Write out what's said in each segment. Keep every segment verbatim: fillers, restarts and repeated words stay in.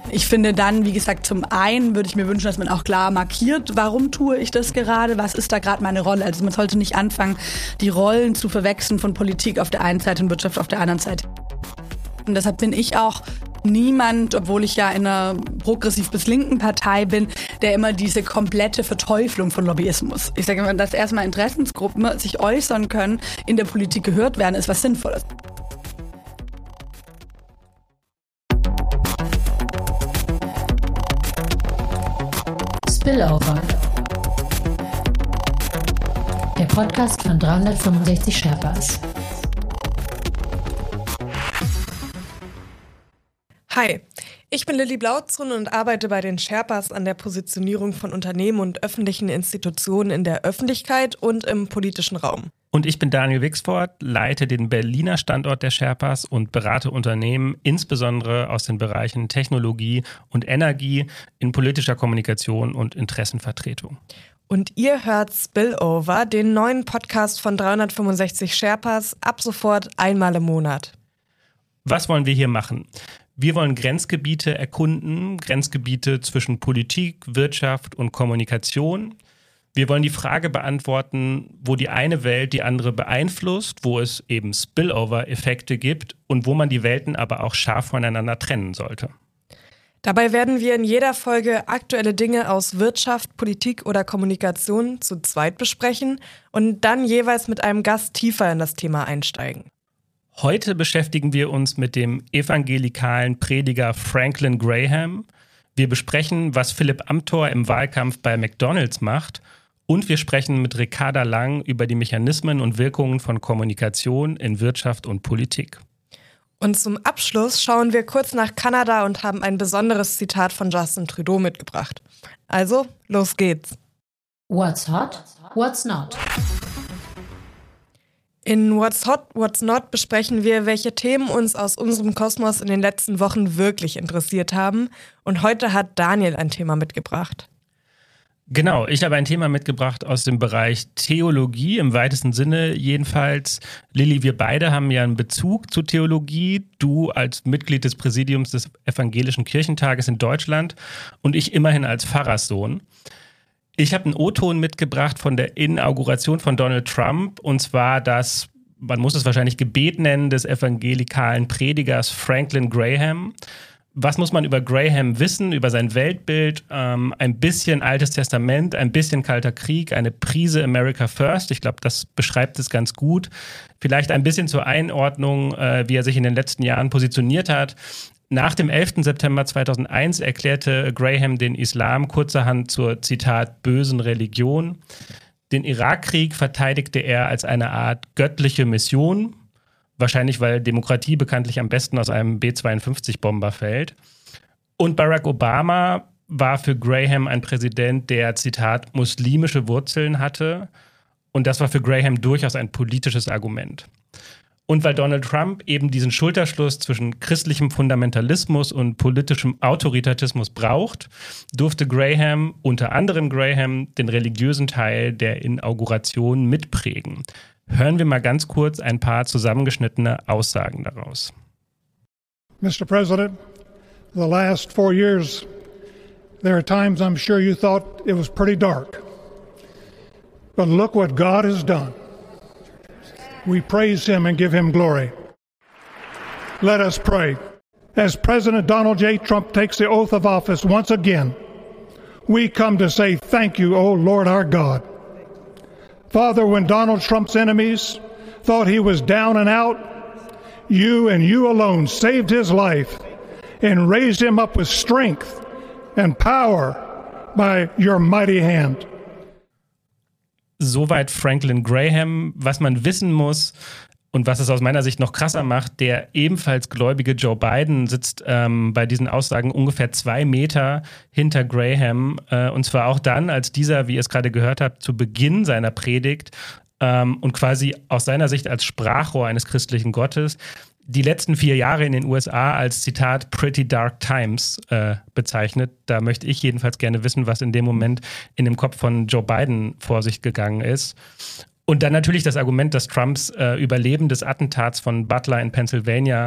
Ich finde dann, wie gesagt, zum einen würde ich mir wünschen, dass man auch klar markiert, warum tue ich das gerade, was ist da gerade meine Rolle. Also man sollte nicht anfangen, die Rollen zu verwechseln von Politik auf der einen Seite und Wirtschaft auf der anderen Seite. Und deshalb bin ich auch niemand, obwohl ich ja in einer progressiv bis linken Partei bin, der immer diese komplette Verteuflung von Lobbyismus. Ich sage immer, dass erstmal Interessensgruppen sich äußern können, in der Politik gehört werden, ist was Sinnvolles. Spillover. Der Podcast von dreihundertfünfundsechzig Sherpas. Hi, ich bin Lilly Blautzrun und arbeite bei den Sherpas an der Positionierung von Unternehmen und öffentlichen Institutionen in der Öffentlichkeit und im politischen Raum. Und ich bin Daniel Wixford, leite den Berliner Standort der Sherpas und berate Unternehmen, insbesondere aus den Bereichen Technologie und Energie, in politischer Kommunikation und Interessenvertretung. Und ihr hört Spillover, den neuen Podcast von dreihundertfünfundsechzig Sherpas, ab sofort einmal im Monat. Was wollen wir hier machen? Wir wollen Grenzgebiete erkunden, Grenzgebiete zwischen Politik, Wirtschaft und Kommunikation. Wir wollen die Frage beantworten, wo die eine Welt die andere beeinflusst, wo es eben Spillover-Effekte gibt und wo man die Welten aber auch scharf voneinander trennen sollte. Dabei werden wir in jeder Folge aktuelle Dinge aus Wirtschaft, Politik oder Kommunikation zu zweit besprechen und dann jeweils mit einem Gast tiefer in das Thema einsteigen. Heute beschäftigen wir uns mit dem evangelikalen Prediger Franklin Graham. Wir besprechen, was Philipp Amthor im Wahlkampf bei McDonald's macht. Und wir sprechen mit Ricarda Lang über die Mechanismen und Wirkungen von Kommunikation in Wirtschaft und Politik. Und zum Abschluss schauen wir kurz nach Kanada und haben ein besonderes Zitat von Justin Trudeau mitgebracht. Also, los geht's. What's hot? What's not? In What's Hot, What's Not besprechen wir, welche Themen uns aus unserem Kosmos in den letzten Wochen wirklich interessiert haben. Und heute hat Daniel ein Thema mitgebracht. Genau, ich habe ein Thema mitgebracht aus dem Bereich Theologie, im weitesten Sinne jedenfalls. Lilly, wir beide haben ja einen Bezug zu Theologie. Du als Mitglied des Präsidiums des Evangelischen Kirchentages in Deutschland und ich immerhin als Pfarrerssohn. Ich habe einen O-Ton mitgebracht von der Inauguration von Donald Trump, und zwar das, man muss es wahrscheinlich Gebet nennen, des evangelikalen Predigers Franklin Graham. Was muss man über Graham wissen, über sein Weltbild? Ähm, ein bisschen Altes Testament, ein bisschen Kalter Krieg, eine Prise America First. Ich glaube, das beschreibt es ganz gut. Vielleicht ein bisschen zur Einordnung, äh, wie er sich in den letzten Jahren positioniert hat. Nach dem elften September zweitausendeins erklärte Graham den Islam kurzerhand zur, Zitat, bösen Religion. Den Irakkrieg verteidigte er als eine Art göttliche Mission. Wahrscheinlich, weil Demokratie bekanntlich am besten aus einem B zweiundfünfzig-Bomber fällt. Und Barack Obama war für Graham ein Präsident, der, Zitat, muslimische Wurzeln hatte. Und das war für Graham durchaus ein politisches Argument. Und weil Donald Trump eben diesen Schulterschluss zwischen christlichem Fundamentalismus und politischem Autoritarismus braucht, durfte Graham, unter anderem Graham, den religiösen Teil der Inauguration mitprägen. Hören wir mal ganz kurz ein paar zusammengeschnittene Aussagen daraus. Mister President, the last four years, there are times I'm sure you thought it was pretty dark. But look what God has done. We praise him and give him glory. Let us pray. As President Donald J. Trump takes the oath of office once again, we come to say thank you, O Lord our God. Father, when Donald Trump's enemies thought he was down and out, you and you alone saved his life and raised him up with strength and power by your mighty hand. Soweit Franklin Graham. Was man wissen muss und was es aus meiner Sicht noch krasser macht, der ebenfalls gläubige Joe Biden sitzt ähm, bei diesen Aussagen ungefähr zwei Meter hinter Graham. Äh, und zwar auch dann, als dieser, wie ihr es gerade gehört habt, zu Beginn seiner Predigt ähm, und quasi aus seiner Sicht als Sprachrohr eines christlichen Gottes die letzten vier Jahre in den U S A als, Zitat, pretty dark times äh, bezeichnet. Da möchte ich jedenfalls gerne wissen, was in dem Moment in dem Kopf von Joe Biden vor sich gegangen ist. Und dann natürlich das Argument, dass Trumps äh, Überleben des Attentats von Butler in Pennsylvania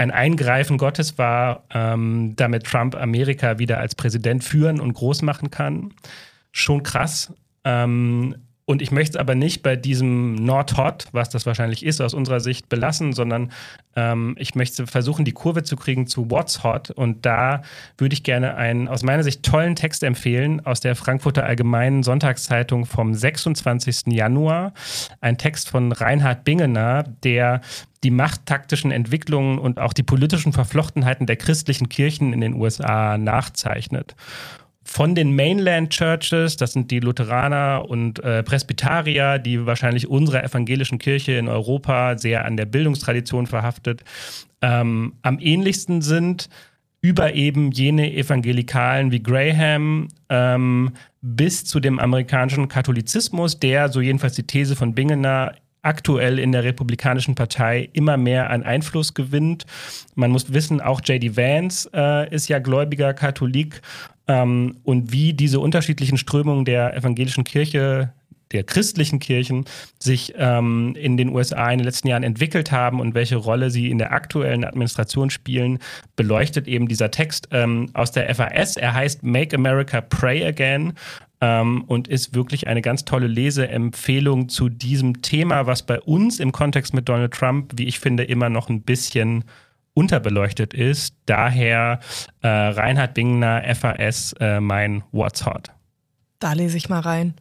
ein Eingreifen Gottes war, ähm, damit Trump Amerika wieder als Präsident führen und groß machen kann. Schon krass. Ähm, Und ich möchte es aber nicht bei diesem Not Hot, was das wahrscheinlich ist, aus unserer Sicht belassen, sondern ähm, ich möchte versuchen, die Kurve zu kriegen zu What's Hot. Und da würde ich gerne einen aus meiner Sicht tollen Text empfehlen aus der Frankfurter Allgemeinen Sonntagszeitung vom sechsundzwanzigsten Januar. Ein Text von Reinhard Bingener, der die machttaktischen Entwicklungen und auch die politischen Verflochtenheiten der christlichen Kirchen in den U S A nachzeichnet. Von den Mainland Churches, das sind die Lutheraner und äh, Presbyterier, die wahrscheinlich unserer evangelischen Kirche in Europa sehr an der Bildungstradition verhaftet, ähm, am ähnlichsten sind, über eben jene Evangelikalen wie Graham ähm, bis zu dem amerikanischen Katholizismus, der, so jedenfalls die These von Bingener, aktuell in der Republikanischen Partei immer mehr an Einfluss gewinnt. Man muss wissen, auch J D Vance äh, ist ja gläubiger Katholik. Ähm, und wie diese unterschiedlichen Strömungen der evangelischen Kirche, der christlichen Kirchen, sich ähm, in den U S A in den letzten Jahren entwickelt haben und welche Rolle sie in der aktuellen Administration spielen, beleuchtet eben dieser Text ähm, aus der F A S. Er heißt Make America Pray Again ähm, und ist wirklich eine ganz tolle Leseempfehlung zu diesem Thema, was bei uns im Kontext mit Donald Trump, wie ich finde, immer noch ein bisschen unterbeleuchtet ist. Daher äh, Reinhard Bingener, F A S, äh, mein What's Hot. Da lese ich mal rein.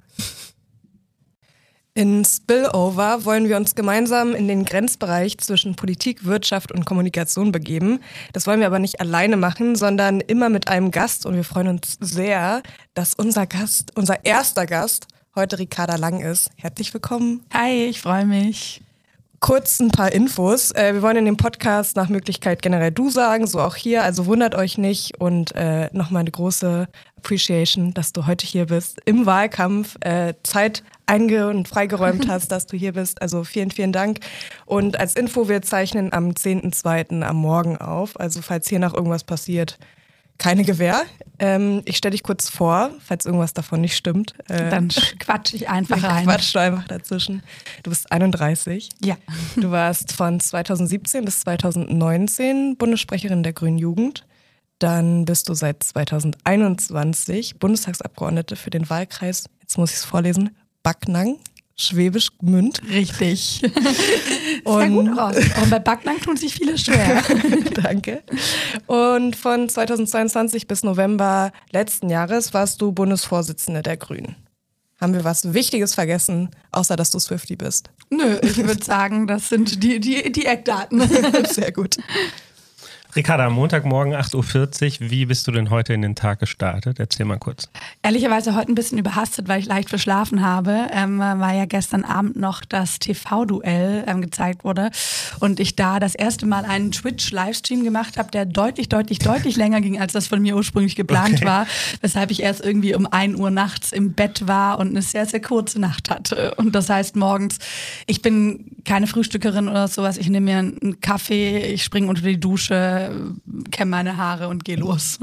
In Spillover wollen wir uns gemeinsam in den Grenzbereich zwischen Politik, Wirtschaft und Kommunikation begeben. Das wollen wir aber nicht alleine machen, sondern immer mit einem Gast. Und wir freuen uns sehr, dass unser Gast, unser erster Gast, heute Ricarda Lang ist. Herzlich willkommen. Hi, ich freue mich. Kurz ein paar Infos. Äh, wir wollen in dem Podcast nach Möglichkeit generell du sagen, so auch hier, also wundert euch nicht. Und äh, nochmal eine große Appreciation, dass du heute hier bist, im Wahlkampf äh, Zeit einge- und freigeräumt hast, dass du hier bist. Also vielen, vielen Dank. Und als Info, wir zeichnen am zehnten zweiten am Morgen auf. Also falls hier noch irgendwas passiert, keine Gewähr. Ähm, ich stelle dich kurz vor, falls irgendwas davon nicht stimmt. Äh, Dann quatsch ich einfach rein. Quatsch du einfach dazwischen. Du bist einunddreißig. Ja. Du warst von zweitausendsiebzehn bis zweitausendneunzehn Bundessprecherin der Grünen Jugend. Dann bist du seit zweitausendeinundzwanzig Bundestagsabgeordnete für den Wahlkreis, jetzt muss ich es vorlesen, Backnang, Schwäbisch Gmünd. Richtig. Sehr gut raus. Und bei Backnang tun sich viele schwer. Danke. Und von zweitausendzweiundzwanzig bis November letzten Jahres warst du Bundesvorsitzende der Grünen. Haben wir was Wichtiges vergessen, außer dass du Swiftie bist? Nö, ich würde sagen, das sind die, die, die Eckdaten. Sehr gut. Ricarda, Montagmorgen acht Uhr vierzig, wie bist du denn heute in den Tag gestartet? Erzähl mal kurz. Ehrlicherweise heute ein bisschen überhastet, weil ich leicht verschlafen habe, ähm, weil ja gestern Abend noch das T V-Duell ähm, gezeigt wurde und ich da das erste Mal einen Twitch-Livestream gemacht habe, der deutlich, deutlich, deutlich länger ging, als das von mir ursprünglich geplant okay. war, weshalb ich erst irgendwie um ein Uhr nachts im Bett war und eine sehr, sehr kurze Nacht hatte. Und das heißt morgens, ich bin keine Frühstückerin oder sowas, ich nehme mir einen Kaffee, ich springe unter die Dusche, kämme meine Haare und gehe los.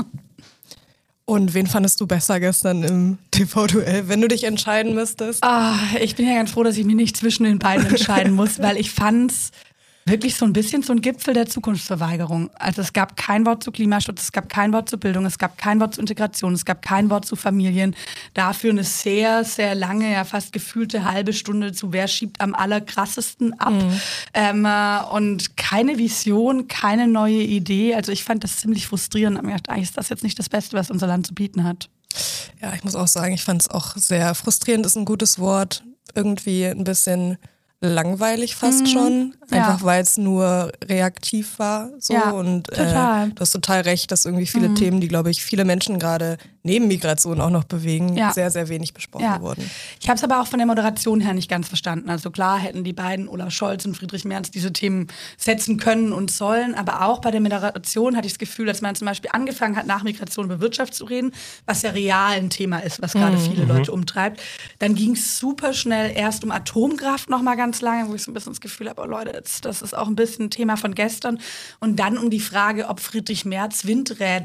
Und wen fandest du besser gestern im T V-Duell, wenn du dich entscheiden müsstest? Ah, ich bin ja ganz froh, dass ich mich nicht zwischen den beiden entscheiden muss, weil ich fand's wirklich so ein bisschen so ein Gipfel der Zukunftsverweigerung. Also es gab kein Wort zu Klimaschutz, es gab kein Wort zu Bildung, es gab kein Wort zu Integration, es gab kein Wort zu Familien. Dafür eine sehr, sehr lange, ja fast gefühlte halbe Stunde zu wer schiebt am allerkrassesten ab. Mhm. Ähm, und keine Vision, keine neue Idee. Also ich fand das ziemlich frustrierend. Ich habe mir gedacht, eigentlich ist das jetzt nicht das Beste, was unser Land zu bieten hat. Ja, ich muss auch sagen, ich fand es auch sehr frustrierend, ist ein gutes Wort. Irgendwie ein bisschen langweilig fast mhm. schon, einfach ja. weil es nur reaktiv war so ja, und total. Äh, du hast total recht, dass irgendwie viele mhm. Themen, die glaube ich viele Menschen gerade neben Migration auch noch bewegen, ja. sehr, sehr wenig besprochen ja. wurden. Ich habe es aber auch von der Moderation her nicht ganz verstanden. Also klar hätten die beiden, Olaf Scholz und Friedrich Merz, diese Themen setzen können und sollen, aber auch bei der Moderation hatte ich das Gefühl, dass man zum Beispiel angefangen hat, nach Migration über Wirtschaft zu reden, was ja real ein Thema ist, was gerade mhm. viele Leute umtreibt. Dann ging es super schnell erst um Atomkraft noch mal ganz lange, wo ich so ein bisschen das Gefühl habe, oh Leute, das, das ist auch ein bisschen ein Thema von gestern. Und dann um die Frage, ob Friedrich Merz Windräder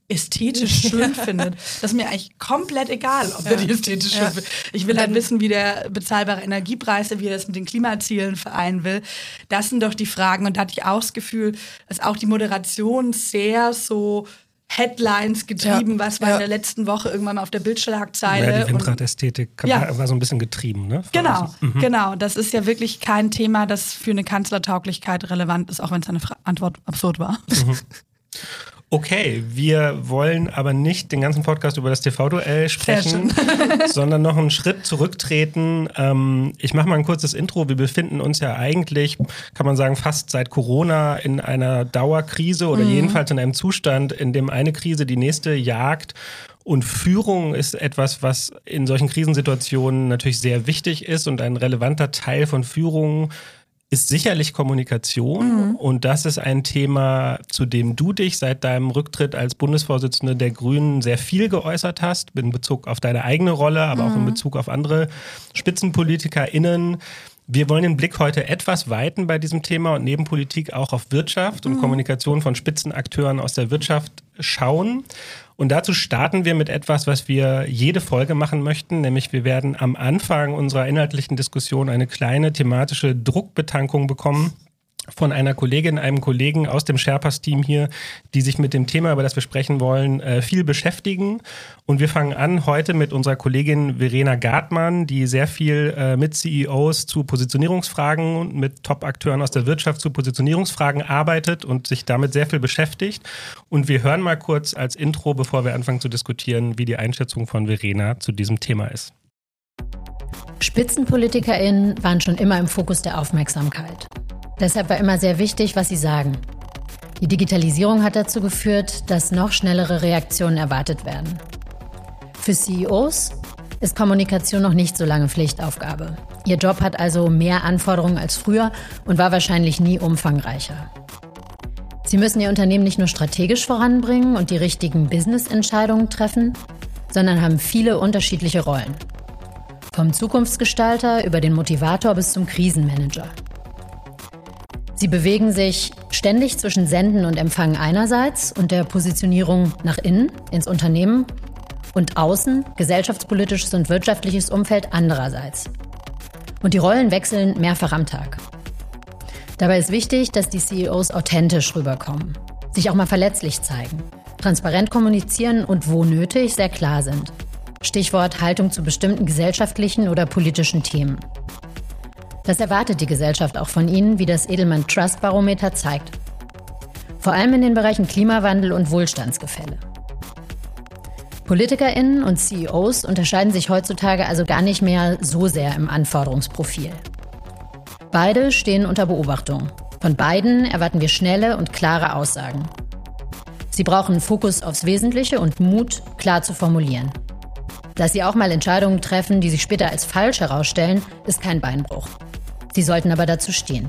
ästhetisch schön findet. Das ist mir eigentlich komplett egal, ob er die ästhetisch schön findet. Ich will halt wissen, wie der bezahlbare Energiepreis, wie er das mit den Klimazielen vereinen will. Das sind doch die Fragen. Und da hatte ich auch das Gefühl, dass auch die Moderation sehr so Headlines getrieben, ja. was war ja. in der letzten Woche irgendwann mal auf der Bildschlagzeile. Ja, die Windradästhetik ja. war so ein bisschen getrieben, ne? Genau, mhm. genau. Das ist ja wirklich kein Thema, das für eine Kanzlertauglichkeit relevant ist, auch wenn seine Fra- Antwort absurd war. Mhm. Okay, wir wollen aber nicht den ganzen Podcast über das T V-Duell sprechen, sondern noch einen Schritt zurücktreten. Ähm, ich mache mal ein kurzes Intro. Wir befinden uns ja eigentlich, kann man sagen, fast seit Corona in einer Dauerkrise oder mhm. jedenfalls in einem Zustand, in dem eine Krise die nächste jagt. Und Führung ist etwas, was in solchen Krisensituationen natürlich sehr wichtig ist und ein relevanter Teil von Führung ist sicherlich Kommunikation mhm. und das ist ein Thema, zu dem du dich seit deinem Rücktritt als Bundesvorsitzende der Grünen sehr viel geäußert hast, in Bezug auf deine eigene Rolle, aber mhm. auch in Bezug auf andere SpitzenpolitikerInnen. Wir wollen den Blick heute etwas weiten bei diesem Thema und neben Politik auch auf Wirtschaft und mhm. Kommunikation von Spitzenakteuren aus der Wirtschaft schauen. Und dazu starten wir mit etwas, was wir jede Folge machen möchten, nämlich wir werden am Anfang unserer inhaltlichen Diskussion eine kleine thematische Druckbetankung bekommen von einer Kollegin, einem Kollegen aus dem Sherpas-Team hier, die sich mit dem Thema, über das wir sprechen wollen, viel beschäftigen. Und wir fangen an heute mit unserer Kollegin Verena Gartmann, die sehr viel mit C E Os zu Positionierungsfragen und mit Top-Akteuren aus der Wirtschaft zu Positionierungsfragen arbeitet und sich damit sehr viel beschäftigt. Und wir hören mal kurz als Intro, bevor wir anfangen zu diskutieren, wie die Einschätzung von Verena zu diesem Thema ist. SpitzenpolitikerInnen waren schon immer im Fokus der Aufmerksamkeit. Deshalb war immer sehr wichtig, was sie sagen. Die Digitalisierung hat dazu geführt, dass noch schnellere Reaktionen erwartet werden. Für C E Os ist Kommunikation noch nicht so lange Pflichtaufgabe. Ihr Job hat also mehr Anforderungen als früher und war wahrscheinlich nie umfangreicher. Sie müssen ihr Unternehmen nicht nur strategisch voranbringen und die richtigen Business-Entscheidungen treffen, sondern haben viele unterschiedliche Rollen. Vom Zukunftsgestalter über den Motivator bis zum Krisenmanager. Sie bewegen sich ständig zwischen Senden und Empfangen einerseits und der Positionierung nach innen, ins Unternehmen und außen, gesellschaftspolitisches und wirtschaftliches Umfeld andererseits. Und die Rollen wechseln mehrfach am Tag. Dabei ist wichtig, dass die C E Os authentisch rüberkommen, sich auch mal verletzlich zeigen, transparent kommunizieren und wo nötig sehr klar sind. Stichwort Haltung zu bestimmten gesellschaftlichen oder politischen Themen. Das erwartet die Gesellschaft auch von ihnen, wie das Edelman Trust Barometer zeigt. Vor allem in den Bereichen Klimawandel und Wohlstandsgefälle. PolitikerInnen und C E Os unterscheiden sich heutzutage also gar nicht mehr so sehr im Anforderungsprofil. Beide stehen unter Beobachtung. Von beiden erwarten wir schnelle und klare Aussagen. Sie brauchen Fokus aufs Wesentliche und Mut, klar zu formulieren. Dass sie auch mal Entscheidungen treffen, die sich später als falsch herausstellen, ist kein Beinbruch. Sie sollten aber dazu stehen.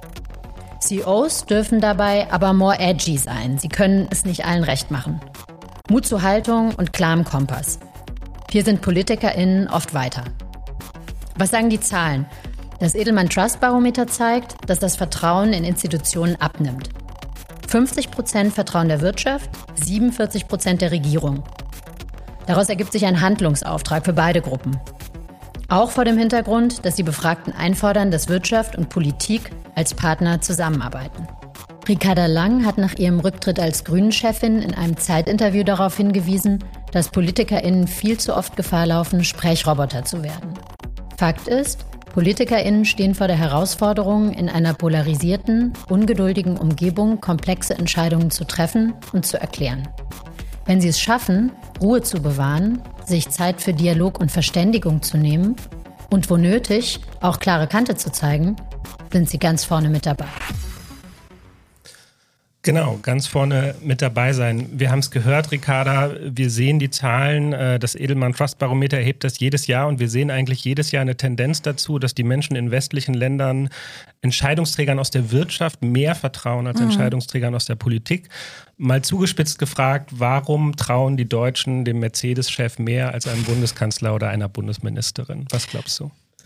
C E Os dürfen dabei aber more edgy sein. Sie können es nicht allen recht machen. Mut zur Haltung und klarem Kompass. Hier sind PolitikerInnen oft weiter. Was sagen die Zahlen? Das Edelman Trust Barometer zeigt, dass das Vertrauen in Institutionen abnimmt. fünfzig Prozent Vertrauen der Wirtschaft, siebenundvierzig Prozent der Regierung. Daraus ergibt sich ein Handlungsauftrag für beide Gruppen. Auch vor dem Hintergrund, dass die Befragten einfordern, dass Wirtschaft und Politik als Partner zusammenarbeiten. Ricarda Lang hat nach ihrem Rücktritt als Grünen-Chefin in einem Zeitinterview darauf hingewiesen, dass PolitikerInnen viel zu oft Gefahr laufen, Sprechroboter zu werden. Fakt ist, PolitikerInnen stehen vor der Herausforderung, in einer polarisierten, ungeduldigen Umgebung komplexe Entscheidungen zu treffen und zu erklären. Wenn sie es schaffen, Ruhe zu bewahren, sich Zeit für Dialog und Verständigung zu nehmen und wo nötig auch klare Kante zu zeigen, sind sie ganz vorne mit dabei. Genau, ganz vorne mit dabei sein. Wir haben es gehört, Ricarda, wir sehen die Zahlen, das Edelman Trust Barometer erhebt das jedes Jahr und wir sehen eigentlich jedes Jahr eine Tendenz dazu, dass die Menschen in westlichen Ländern Entscheidungsträgern aus der Wirtschaft mehr vertrauen als mhm. Entscheidungsträgern aus der Politik. Mal zugespitzt gefragt, warum trauen die Deutschen dem Mercedes-Chef mehr als einem Bundeskanzler oder einer Bundesministerin? Was glaubst du?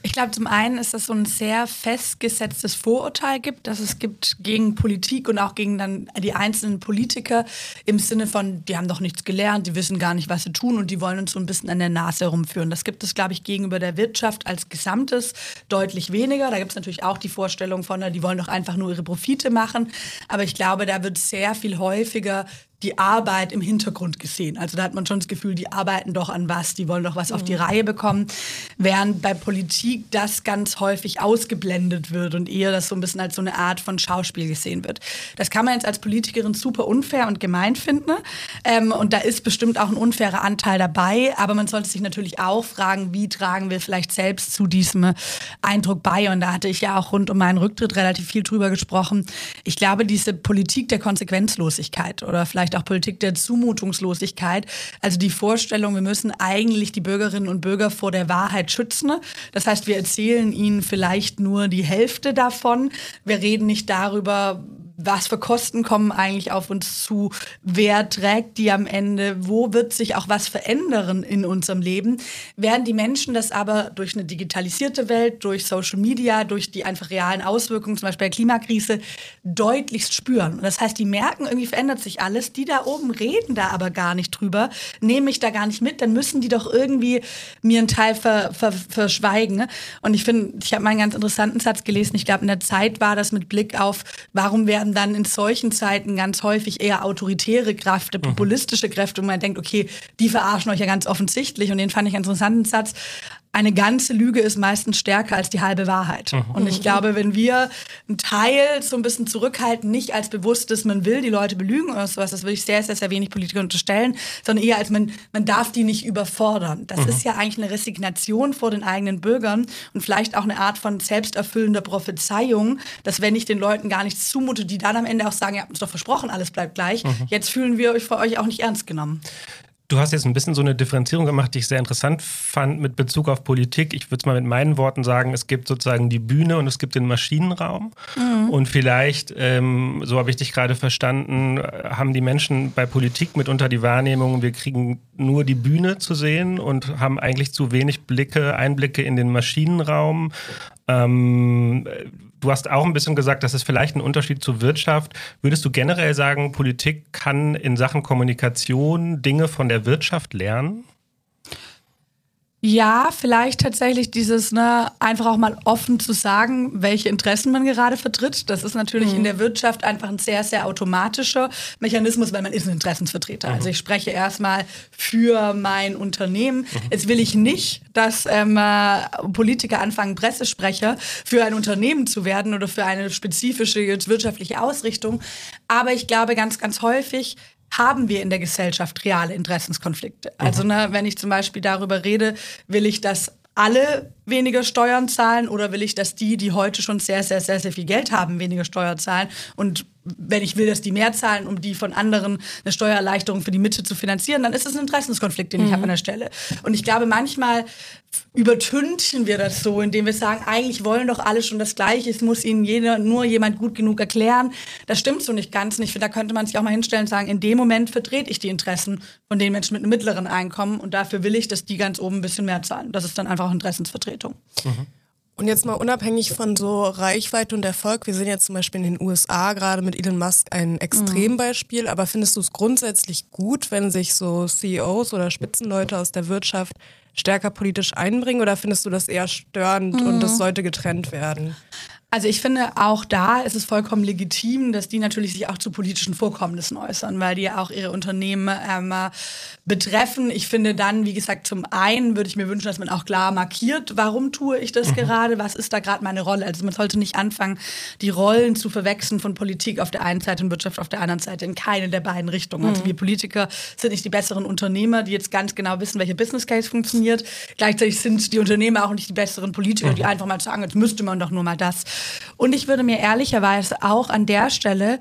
Ich glaube, zum einen ist das so ein sehr festgesetztes Vorurteil gibt, dass es gibt gegen Politik und auch gegen dann die einzelnen Politiker im Sinne von, die haben doch nichts gelernt, die wissen gar nicht, was sie tun und die wollen uns so ein bisschen an der Nase herumführen. Das gibt es, glaube ich, gegenüber der Wirtschaft als Gesamtes deutlich weniger. Da gibt es natürlich auch die Vorstellung von, die wollen doch einfach nur ihre Profite machen. Aber ich glaube, da wird sehr viel häufiger die Arbeit im Hintergrund gesehen. Also da hat man schon das Gefühl, die arbeiten doch an was, die wollen doch was mhm. auf die Reihe bekommen, während bei Politik das ganz häufig ausgeblendet wird und eher das so ein bisschen als so eine Art von Schauspiel gesehen wird. Das kann man jetzt als Politikerin super unfair und gemein finden, ne? ähm, und da ist bestimmt auch ein unfairer Anteil dabei, aber man sollte sich natürlich auch fragen, wie tragen wir vielleicht selbst zu diesem Eindruck bei, und da hatte ich ja auch rund um meinen Rücktritt relativ viel drüber gesprochen. Ich glaube, diese Politik der Konsequenzlosigkeit oder vielleicht auch Politik der Zumutungslosigkeit. Also die Vorstellung, wir müssen eigentlich die Bürgerinnen und Bürger vor der Wahrheit schützen. Das heißt, wir erzählen ihnen vielleicht nur die Hälfte davon. Wir reden nicht darüber, was für Kosten kommen eigentlich auf uns zu, wer trägt die am Ende, wo wird sich auch was verändern in unserem Leben. Während die Menschen das aber durch eine digitalisierte Welt, durch Social Media, durch die einfach realen Auswirkungen, zum Beispiel der Klimakrise, deutlichst spüren. Und das heißt, die merken, irgendwie verändert sich alles, die da oben reden da aber gar nicht drüber, nehmen mich da gar nicht mit, dann müssen die doch irgendwie mir einen Teil ver, ver, verschweigen. Und ich finde, ich habe mal einen ganz interessanten Satz gelesen, ich glaube, in der Zeit war das mit Blick auf, warum werden dann in solchen Zeiten ganz häufig eher autoritäre Kräfte, populistische Kräfte, und man denkt, okay, die verarschen euch ja ganz offensichtlich. Und den fand ich einen interessanten Satz. Eine ganze Lüge ist meistens stärker als die halbe Wahrheit. Mhm. Und ich glaube, wenn wir einen Teil so ein bisschen zurückhalten, nicht als bewusstes, man will die Leute belügen oder sowas, das würde ich sehr, sehr, sehr wenig Politiker unterstellen, sondern eher als man, man darf die nicht überfordern. Das mhm. ist ja eigentlich eine Resignation vor den eigenen Bürgern und vielleicht auch eine Art von selbsterfüllender Prophezeiung, dass wenn ich den Leuten gar nichts zumute, die dann am Ende auch sagen, ihr habt uns doch versprochen, alles bleibt gleich, mhm. jetzt fühlen wir euch vor euch auch nicht ernst genommen. Du hast jetzt ein bisschen so eine Differenzierung gemacht, die ich sehr interessant fand mit Bezug auf Politik. Ich würde es mal mit meinen Worten sagen, es gibt sozusagen die Bühne und es gibt den Maschinenraum. Mhm. Und vielleicht, ähm, so habe ich dich gerade verstanden, haben die Menschen bei Politik mitunter die Wahrnehmung, wir kriegen nur die Bühne zu sehen und haben eigentlich zu wenig Blicke, Einblicke in den Maschinenraum. Ähm, du hast auch ein bisschen gesagt, das ist vielleicht ein Unterschied zur Wirtschaft. Würdest du generell sagen, Politik kann in Sachen Kommunikation Dinge von der Wirtschaft lernen? Ja, vielleicht tatsächlich dieses, ne, einfach auch mal offen zu sagen, welche Interessen man gerade vertritt. Das ist natürlich mhm. in der Wirtschaft einfach ein sehr, sehr automatischer Mechanismus, weil man ist ein Interessensvertreter. Mhm. Also ich spreche erstmal für mein Unternehmen. Mhm. Jetzt will ich nicht, dass ähm, Politiker anfangen, Pressesprecher für ein Unternehmen zu werden oder für eine spezifische jetzt wirtschaftliche Ausrichtung. Aber ich glaube, ganz, ganz häufig haben wir in der Gesellschaft reale Interessenskonflikte. Also ne, wenn ich zum Beispiel darüber rede, will ich, dass alle weniger Steuern zahlen oder will ich, dass die, die heute schon sehr, sehr, sehr, sehr viel Geld haben, weniger Steuern zahlen? Und wenn ich will, dass die mehr zahlen, um die von anderen eine Steuererleichterung für die Mitte zu finanzieren, dann ist das ein Interessenskonflikt, den mhm. ich habe an der Stelle. Und ich glaube, manchmal übertünchen wir das so, indem wir sagen, eigentlich wollen doch alle schon das Gleiche, es muss ihnen jeder, nur jemand gut genug erklären. Das stimmt so nicht ganz. Und ich finde, da könnte man sich auch mal hinstellen und sagen, in dem Moment vertrete ich die Interessen von den Menschen mit einem mittleren Einkommen und dafür will ich, dass die ganz oben ein bisschen mehr zahlen. Das ist dann einfach auch Interessensvertretung. Mhm. Und jetzt mal unabhängig von so Reichweite und Erfolg, wir sehen jetzt zum Beispiel in den U S A gerade mit Elon Musk ein Extrembeispiel, aber findest du es grundsätzlich gut, wenn sich so C E Os oder Spitzenleute aus der Wirtschaft stärker politisch einbringen, oder findest du das eher störend mhm. und das sollte getrennt werden? Also ich finde, auch da ist es vollkommen legitim, dass die natürlich sich auch zu politischen Vorkommnissen äußern, weil die ja auch ihre Unternehmen ähm, betreffen. Ich finde dann, wie gesagt, zum einen würde ich mir wünschen, dass man auch klar markiert, warum tue ich das mhm. gerade, was ist da gerade meine Rolle. Also man sollte nicht anfangen, die Rollen zu verwechseln von Politik auf der einen Seite und Wirtschaft auf der anderen Seite, in keine der beiden Richtungen. Mhm. Also wir Politiker sind nicht die besseren Unternehmer, die jetzt ganz genau wissen, welcher Business Case funktioniert. Gleichzeitig sind die Unternehmer auch nicht die besseren Politiker, mhm. die einfach mal sagen, jetzt müsste man doch nur mal das. Und ich würde mir ehrlicherweise auch an der Stelle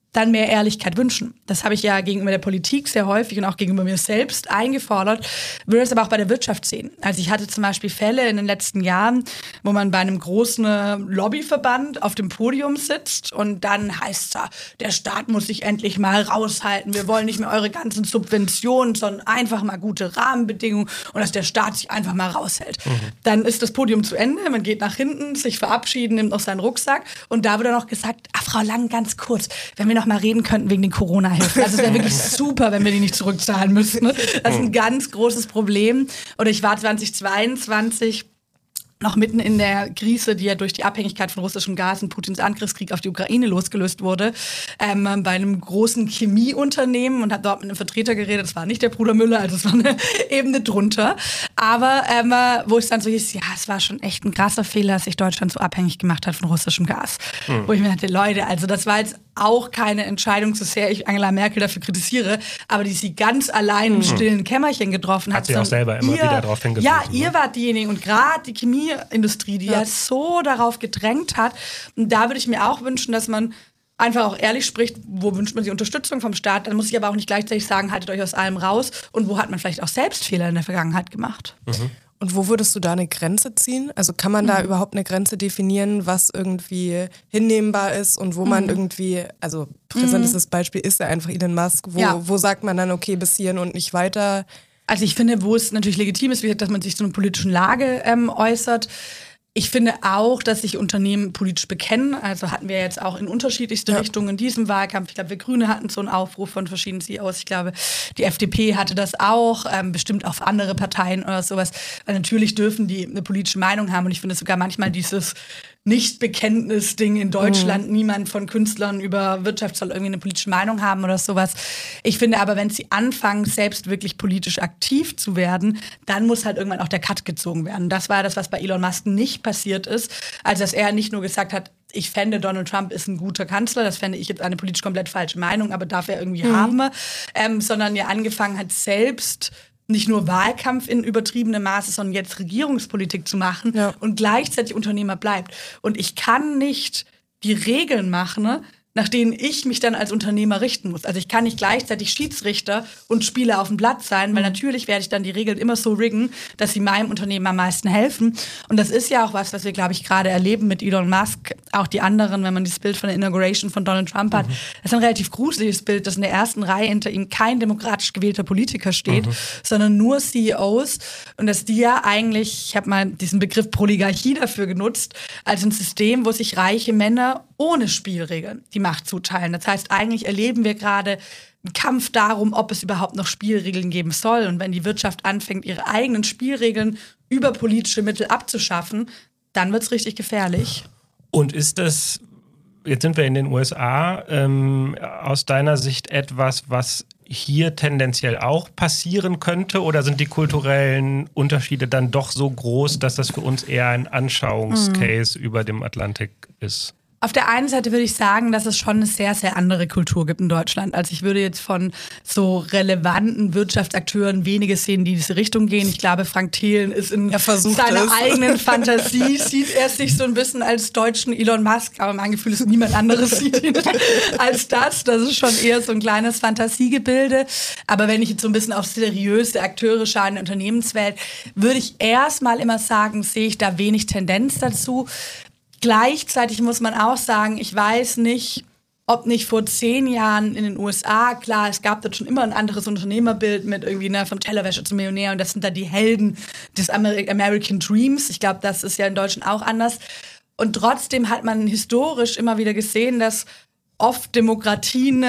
dann mehr Ehrlichkeit wünschen. Das habe ich ja gegenüber der Politik sehr häufig und auch gegenüber mir selbst eingefordert, würde es aber auch bei der Wirtschaft sehen. Also ich hatte zum Beispiel Fälle in den letzten Jahren, wo man bei einem großen Lobbyverband auf dem Podium sitzt und dann heißt es da, der Staat muss sich endlich mal raushalten, wir wollen nicht mehr eure ganzen Subventionen, sondern einfach mal gute Rahmenbedingungen und dass der Staat sich einfach mal raushält. Mhm. Dann ist das Podium zu Ende, man geht nach hinten, sich verabschieden, nimmt noch seinen Rucksack und da wird dann noch gesagt, ah, Frau Lang, ganz kurz, wenn wir noch mal reden könnten wegen den Corona-Hilfen. Also es wäre wirklich super, wenn wir die nicht zurückzahlen müssten. Das ist ein ganz großes Problem. Oder ich war zwanzig zweiundzwanzig noch mitten in der Krise, die ja durch die Abhängigkeit von russischem Gas und Putins Angriffskrieg auf die Ukraine losgelöst wurde, ähm, bei einem großen Chemieunternehmen und habe dort mit einem Vertreter geredet. Das war nicht der Bruder Müller, also es war eine Ebene drunter. Aber ähm, wo es dann so hieß, ja, es war schon echt ein krasser Fehler, dass sich Deutschland so abhängig gemacht hat von russischem Gas. Mhm. Wo ich mir dachte, Leute, also das war jetzt auch keine Entscheidung, so sehr ich Angela Merkel dafür kritisiere, aber die sie ganz allein im stillen Kämmerchen getroffen hat. Hat sie auch selber immer ihr, wieder darauf hingewiesen. Ja, ihr wart diejenigen und gerade die Chemieindustrie, die ja. ja so darauf gedrängt hat. Und da würde ich mir auch wünschen, dass man einfach auch ehrlich spricht, wo wünscht man sich Unterstützung vom Staat. Dann muss ich aber auch nicht gleichzeitig sagen, haltet euch aus allem raus. Und wo hat man vielleicht auch selbst Fehler in der Vergangenheit gemacht. Mhm. Und wo würdest du da eine Grenze ziehen? Also kann man da mhm. überhaupt eine Grenze definieren, was irgendwie hinnehmbar ist und wo man mhm. irgendwie, also präsentestes mhm. Beispiel ist ja einfach Elon Musk, wo, ja. wo sagt man dann, okay, bis hierhin und nicht weiter? Also ich finde, wo es natürlich legitim ist, wie gesagt, dass man sich zu einer politischen Lage ähm, äußert. Ich finde auch, dass sich Unternehmen politisch bekennen. Also hatten wir jetzt auch in unterschiedlichste ja. Richtungen in diesem Wahlkampf. Ich glaube, wir Grüne hatten so einen Aufruf von verschiedenen C E Os. Ich glaube, die F D P hatte das auch, ähm, bestimmt auch andere Parteien oder sowas. Weil natürlich dürfen die eine politische Meinung haben. Und ich finde sogar manchmal dieses Nicht-Bekenntnis-Ding in Deutschland. Mhm. Niemand von Künstlern über Wirtschaft soll irgendwie eine politische Meinung haben oder sowas. Ich finde aber, wenn sie anfangen, selbst wirklich politisch aktiv zu werden, dann muss halt irgendwann auch der Cut gezogen werden. Das war das, was bei Elon Musk nicht passiert ist. Also, dass er nicht nur gesagt hat, ich fände, Donald Trump ist ein guter Kanzler, das fände ich jetzt eine politisch komplett falsche Meinung, aber darf er irgendwie mhm. haben, ähm, sondern ja angefangen hat, selbst nicht nur Wahlkampf in übertriebenem Maße, sondern jetzt Regierungspolitik zu machen ja. und gleichzeitig Unternehmer bleibt. Und ich kann nicht die Regeln machen, ne, nach denen ich mich dann als Unternehmer richten muss. Also ich kann nicht gleichzeitig Schiedsrichter und Spieler auf dem Platz sein, weil natürlich werde ich dann die Regeln immer so riggen, dass sie meinem Unternehmen am meisten helfen. Und das ist ja auch was, was wir, glaube ich, gerade erleben mit Elon Musk. Auch die anderen, wenn man dieses Bild von der Inauguration von Donald Trump hat. Mhm. Das ist ein relativ gruseliges Bild, dass in der ersten Reihe hinter ihm kein demokratisch gewählter Politiker steht, mhm. sondern nur C E Os. Und dass die ja eigentlich, ich habe mal diesen Begriff Oligarchie dafür genutzt, als ein System, wo sich reiche Männer ohne Spielregeln die Macht zuteilen. Das heißt, eigentlich erleben wir gerade einen Kampf darum, ob es überhaupt noch Spielregeln geben soll. Und wenn die Wirtschaft anfängt, ihre eigenen Spielregeln über politische Mittel abzuschaffen, dann wird es richtig gefährlich. Und ist das, jetzt sind wir in den U S A, ähm, aus deiner Sicht etwas, was hier tendenziell auch passieren könnte? Oder sind die kulturellen Unterschiede dann doch so groß, dass das für uns eher ein Anschauungscase mhm. über dem Atlantik ist? Auf der einen Seite würde ich sagen, dass es schon eine sehr, sehr andere Kultur gibt in Deutschland. Also ich würde jetzt von so relevanten Wirtschaftsakteuren wenige sehen, die in diese Richtung gehen. Ich glaube, Frank Thelen ist in seiner es. eigenen Fantasie, sieht er sich so ein bisschen als deutschen Elon Musk, aber mein Gefühl ist, niemand anderes sieht ihn als das. Das ist schon eher so ein kleines Fantasiegebilde. Aber wenn ich jetzt so ein bisschen auf seriöse Akteure schaue in der Unternehmenswelt, würde ich erstmal immer sagen, sehe ich da wenig Tendenz dazu. Gleichzeitig muss man auch sagen, ich weiß nicht, ob nicht vor zehn Jahren in den U S A, klar, es gab dort schon immer ein anderes Unternehmerbild mit irgendwie ne, vom Tellerwäscher zum Millionär und das sind da die Helden des Amer- American Dreams. Ich glaube, das ist ja in Deutschland auch anders. Und trotzdem hat man historisch immer wieder gesehen, dass oft Demokratien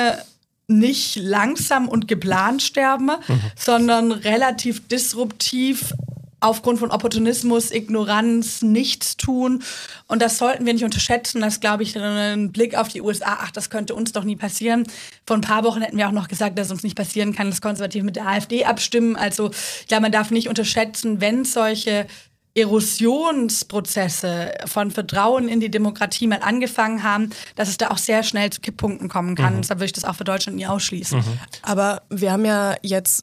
nicht langsam und geplant sterben, mhm. sondern relativ disruptiv aufgrund von Opportunismus, Ignoranz, Nichtstun. Und das sollten wir nicht unterschätzen. Das glaube ich, ein Blick auf die U S A, ach, das könnte uns doch nie passieren. Vor ein paar Wochen hätten wir auch noch gesagt, dass es uns nicht passieren kann, dass Konservative mit der AfD abstimmen. Also ich glaube, man darf nicht unterschätzen, wenn solche Erosionsprozesse von Vertrauen in die Demokratie mal angefangen haben, dass es da auch sehr schnell zu Kipppunkten kommen kann. Mhm. Deshalb würde ich das auch für Deutschland nie ausschließen. Mhm. Aber wir haben ja jetzt